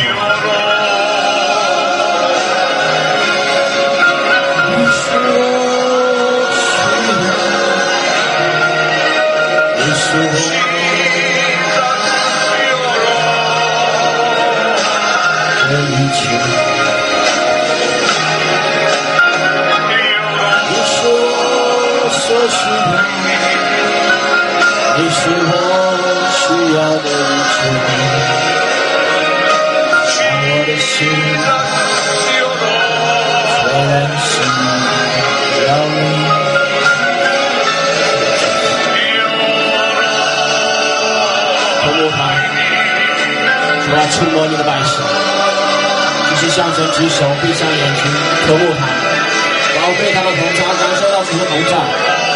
你是我需要的一切，让我的心全心要你。口慕他，主啊，触摸你的百姓，继续向神举手，闭上眼睛，口慕他，宝贝他的同在，感受到主的同在。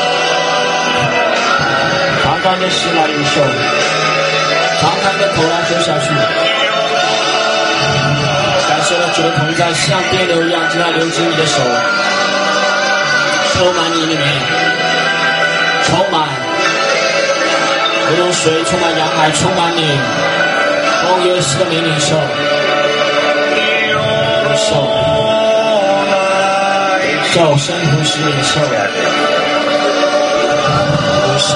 长开的心来领受，长开的口来喝下去，感受到主的同在，像电流一样，就要流进你的手，充满你里面，充满，如同水充满洋海，充满你，奉耶稣的名领受，领受，领受，深呼吸领受，领受。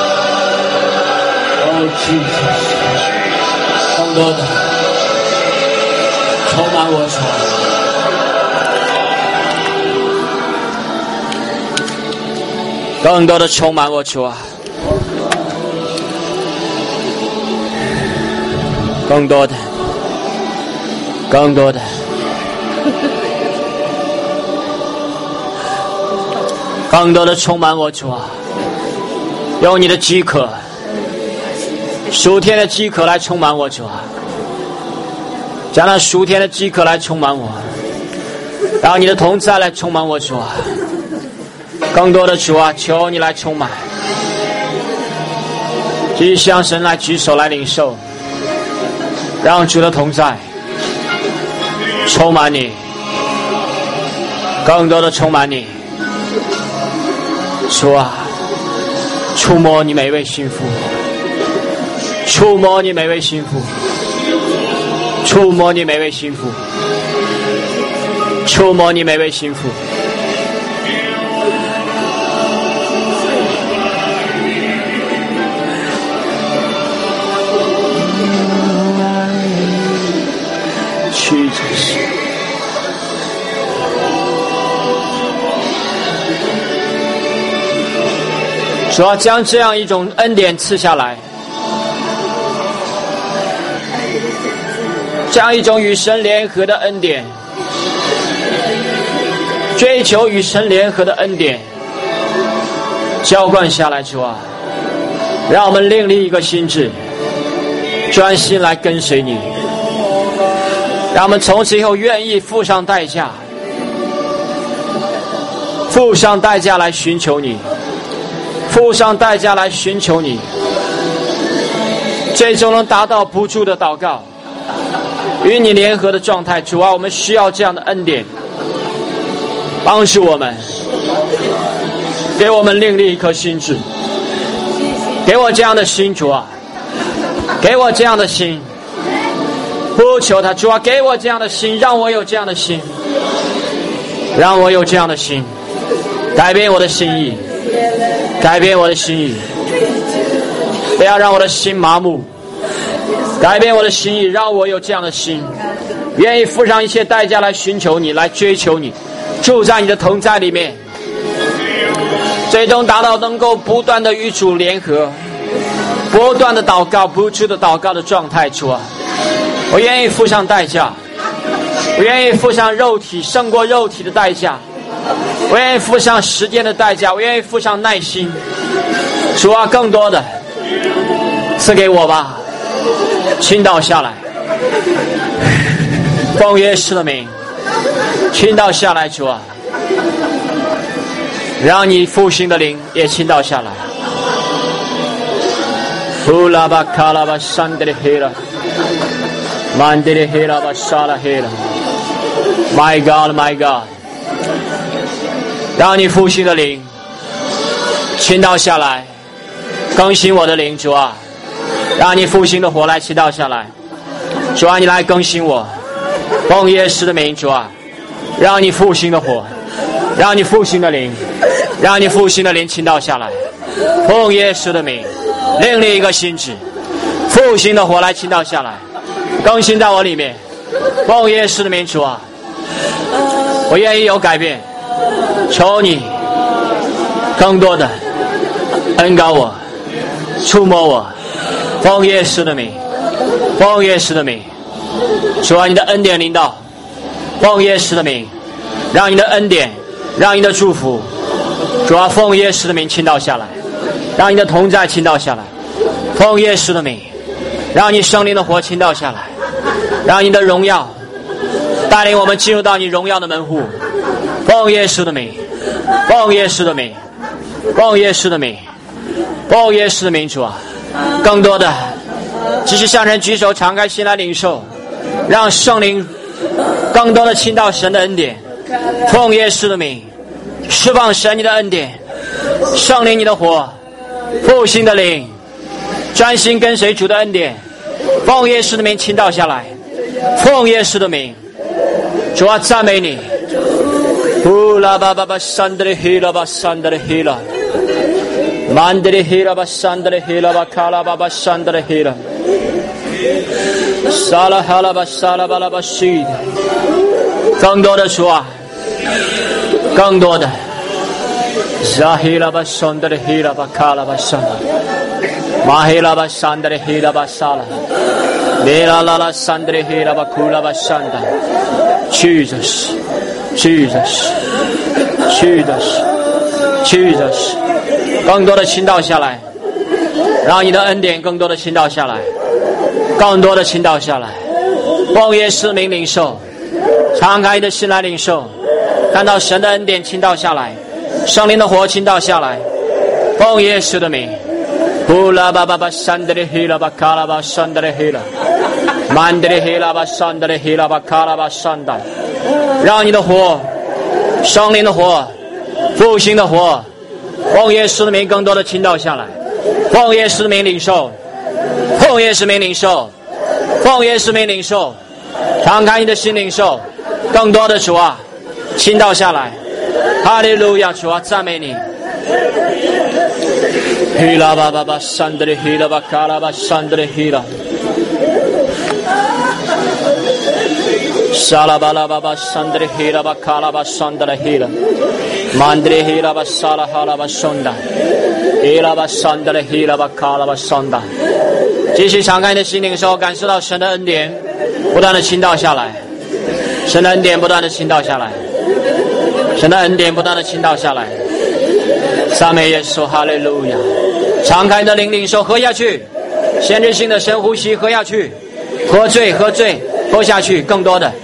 更多的充满我主，更多的充满我主啊，更多的，更多的，更多的充满我主啊，用你的饥渴。属天的饥渴来充满我主啊，将那属天的饥渴来充满我，让你的同在来充满我主啊，更多的主啊，求你来充满，继续向神来举手来领受，让主的同在充满你，更多的充满你，主啊，触摸你每一位心腹，触摸你每位心腹，触摸你每位心腹，触摸你每位心腹。 主要将这样一种恩典赐下来，这样一种与神联合的恩典，追求与神联合的恩典浇灌下来。主啊，让我们另立一个心志，专心来跟随你，让我们从此以后愿意付上代价，付上代价来寻求你，付上代价来寻求你，最终能达到不住的祷告，与你联合的状态。主啊，我们需要这样的恩典，帮助我们，给我们另立一颗心志，给我这样的心。主啊，给我这样的心，呼求他。主啊，给我这样的心，让我有这样的心，让我有这样的心，改变我的心意，改变我的心意，不要让我的心麻木，改变我的心意，让我有这样的心，愿意付上一切代价来寻求你，来追求你，住在你的同在里面，最终达到能够不断的与主联合，不断的祷告，不住的祷告的状态。主啊，我愿意付上代价，我愿意付上肉体胜过肉体的代价，我愿意付上时间的代价，我愿意付上耐心。主啊，更多的赐给我吧，倾倒下来，奉耶稣的名倾倒下来。主啊，让你复兴的灵也倾倒下来。呼啦巴卡拉巴山德里黑了，曼德里黑了巴沙拉黑了。My God, My God， 让你复兴的灵倾倒下来，更新我的灵。主啊，让你复兴的火来倾倒下来。主啊，你来更新我，奉耶稣的名。主啊，让你复兴的火，让你复兴的灵，让你复兴的灵倾倒下来，奉耶稣的名。另立一个心志，复兴的火来倾倒下来，更新在我里面，奉耶稣的名。主啊，我愿意有改变，求你更多的恩膏我，触摸我，奉耶稣的名，奉耶稣的名。主啊，你的恩典临到，奉耶稣的名，让你的恩典，让你的祝福，主啊，奉耶稣的名倾倒下来，让你的同在倾倒下来，奉耶稣的名，让你圣灵的火倾倒下来，让你的荣耀带领我们进入到你荣耀的门户，奉耶稣的名，奉耶稣的名，奉耶稣的名，奉耶稣的名。主啊，更多的继续向神举手，敞开心来领受，让圣灵更多的倾倒神的恩典，奉耶稣的名，释放神你的恩典，圣灵你的火，复兴的灵，专心跟随主的恩典，奉耶稣的名倾倒下来，奉耶稣的名。主啊，赞美你。呼啦巴巴巴山德里希拉巴山德里希拉，曼德里希拉巴山德里希拉巴卡拉巴巴山德里希拉，沙拉哈拉巴沙拉巴拉巴西。更多的主啊，更多的沙希拉巴山德里希拉巴卡拉巴山，马希拉巴山德里希拉巴沙拉，米拉拉拉山德里希拉巴库拉巴山达。Jesus, Jesus, Jesus, Jesus， 更多的倾倒下来，让你的恩典更多的倾倒下来，更多的倾倒下来，奉耶稣名领受，敞开你的心来领受，看到神的恩典倾倒下来，圣灵的火倾倒下来，奉耶稣的名。呼啦巴巴巴山德里希拉巴卡拉巴山德里希拉，曼德里希拉巴山德里希拉巴卡拉巴山达，让你的火，圣灵的火，复兴的火，奉耶稣的名更多的倾倒下来，奉耶稣的名领受，奉耶稣名领受，奉耶稣名领受，敞开你的心领受，更多的主啊，倾倒下来，哈利路亚。主啊，赞美你。希拉巴巴巴山德里希拉巴卡拉巴山德里希拉， Salabalaba Sandre Hilaba Kalaba Sandra Hila Mandre Hilaba Sala Halaba Sonda Hilaba Sandra Hilaba Kalaba Sonda 继续敞开你的心灵说，感受到神的恩典不断的倾倒下来，神的恩典不断的倾倒下来，神的恩典不断的倾倒下来。赞美耶稣，哈利路亚！敞开你的灵领受，喝下去，限制性的深呼吸，喝下去，喝醉，喝下去，更多的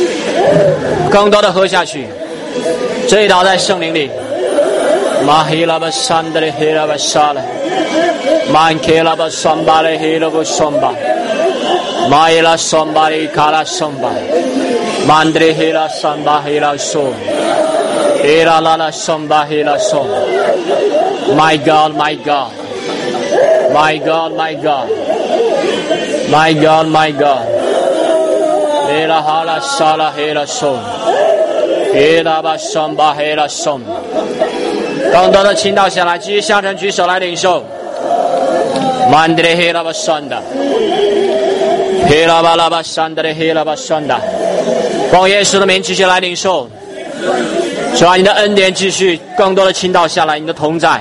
喝下去，醉倒在圣灵里。马希拉巴山德里希拉巴沙勒，曼克拉巴桑巴勒希拉巴桑巴，马伊拉桑巴里卡拉桑巴，曼德里希拉桑巴希拉苏，希拉拉拉桑巴希拉苏。My God, my God, my God, my God, my God, my God. Hela hala sala hela som, hela ba som ba hela som。更多的倾倒下来，继续向神举手来领受。Mandre hela ba sonda, hela ba la ba sandre hela ba sonda。奉耶稣的名继续来领受，主啊，你的恩典继续更多的倾倒下来，你的同在。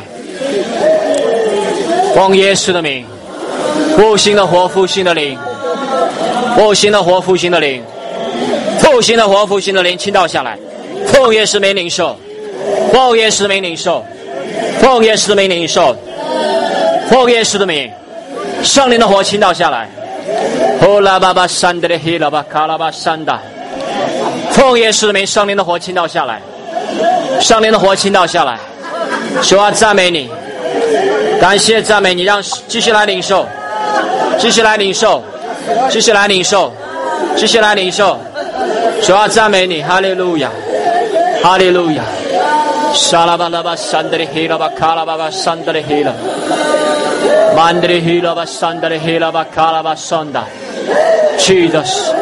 奉耶稣的名，复兴的活，复兴的灵，复兴的活，复兴的灵，复兴的活，复倾倒下来。奉耶稣名领受，奉耶稣名领受，奉耶稣名领受，奉耶稣的名，圣灵的火倾倒下来。呼啦巴巴山德的希拉巴卡拉巴山达，奉耶稣的名，圣灵的火倾倒下来，圣灵的火倾倒下来。主啊，赞美你，感谢赞美你，让继续来领受，继续来领受，继续来领受，继续来领受。主啊，赞美你，哈利路亚，哈利路亚。沙拉巴拉巴山德里希拉巴卡拉巴巴山德里希拉，曼德里希拉巴山德里希拉巴卡拉巴山达。Jesus,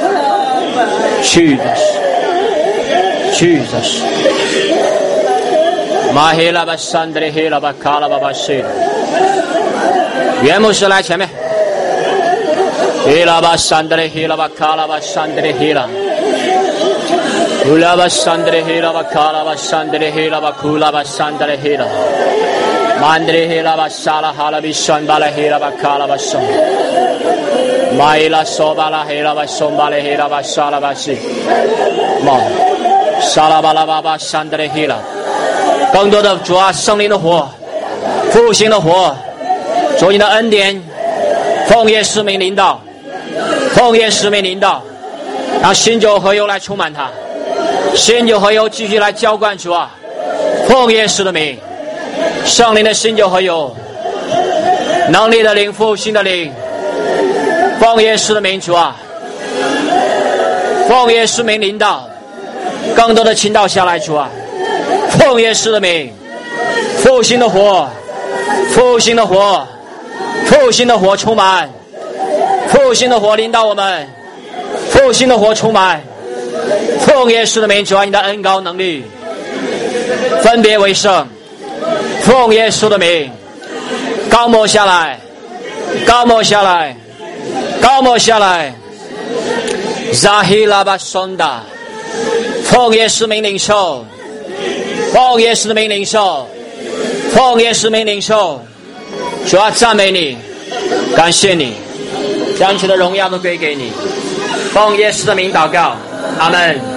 Jesus, Jesus。马希拉巴山德里希拉巴卡拉巴巴西，原牧师来前面。希拉巴山德里希拉巴卡拉巴山德里希拉，库拉巴山德里希拉巴卡拉巴山德里希拉巴库拉巴山德里希拉，曼德里希拉巴沙拉哈拉比山巴拉希拉巴卡拉巴松，马伊拉索巴拉希拉巴松巴拉希拉巴沙拉巴西，马沙拉巴拉巴巴山德里希拉。更多的主啊，圣灵的火，复兴的火，主你的恩典，奉耶稣名领导，奉耶稣名领导，让新酒和油来充满它，新酒和油继续来浇灌主啊，奉耶稣的名，圣灵的新酒和油，能力的灵，复兴的灵，奉耶稣的名主啊，奉耶稣名领导，更多的倾倒下来主啊。奉耶稣的名，复兴的火，复兴的火，复兴的火充满，复兴的火领导我们，复兴的火充满。奉耶稣的名，主啊，你的恩膏能力，分别为圣。奉耶稣的名，高抹下来，高抹下来，高抹下来。扎希拉巴松达，奉耶稣名领受。奉耶稣的名领受，奉耶稣名领受。主啊，赞美你，感谢你，将一切的荣耀都归给你。奉耶稣的名祷告，阿们。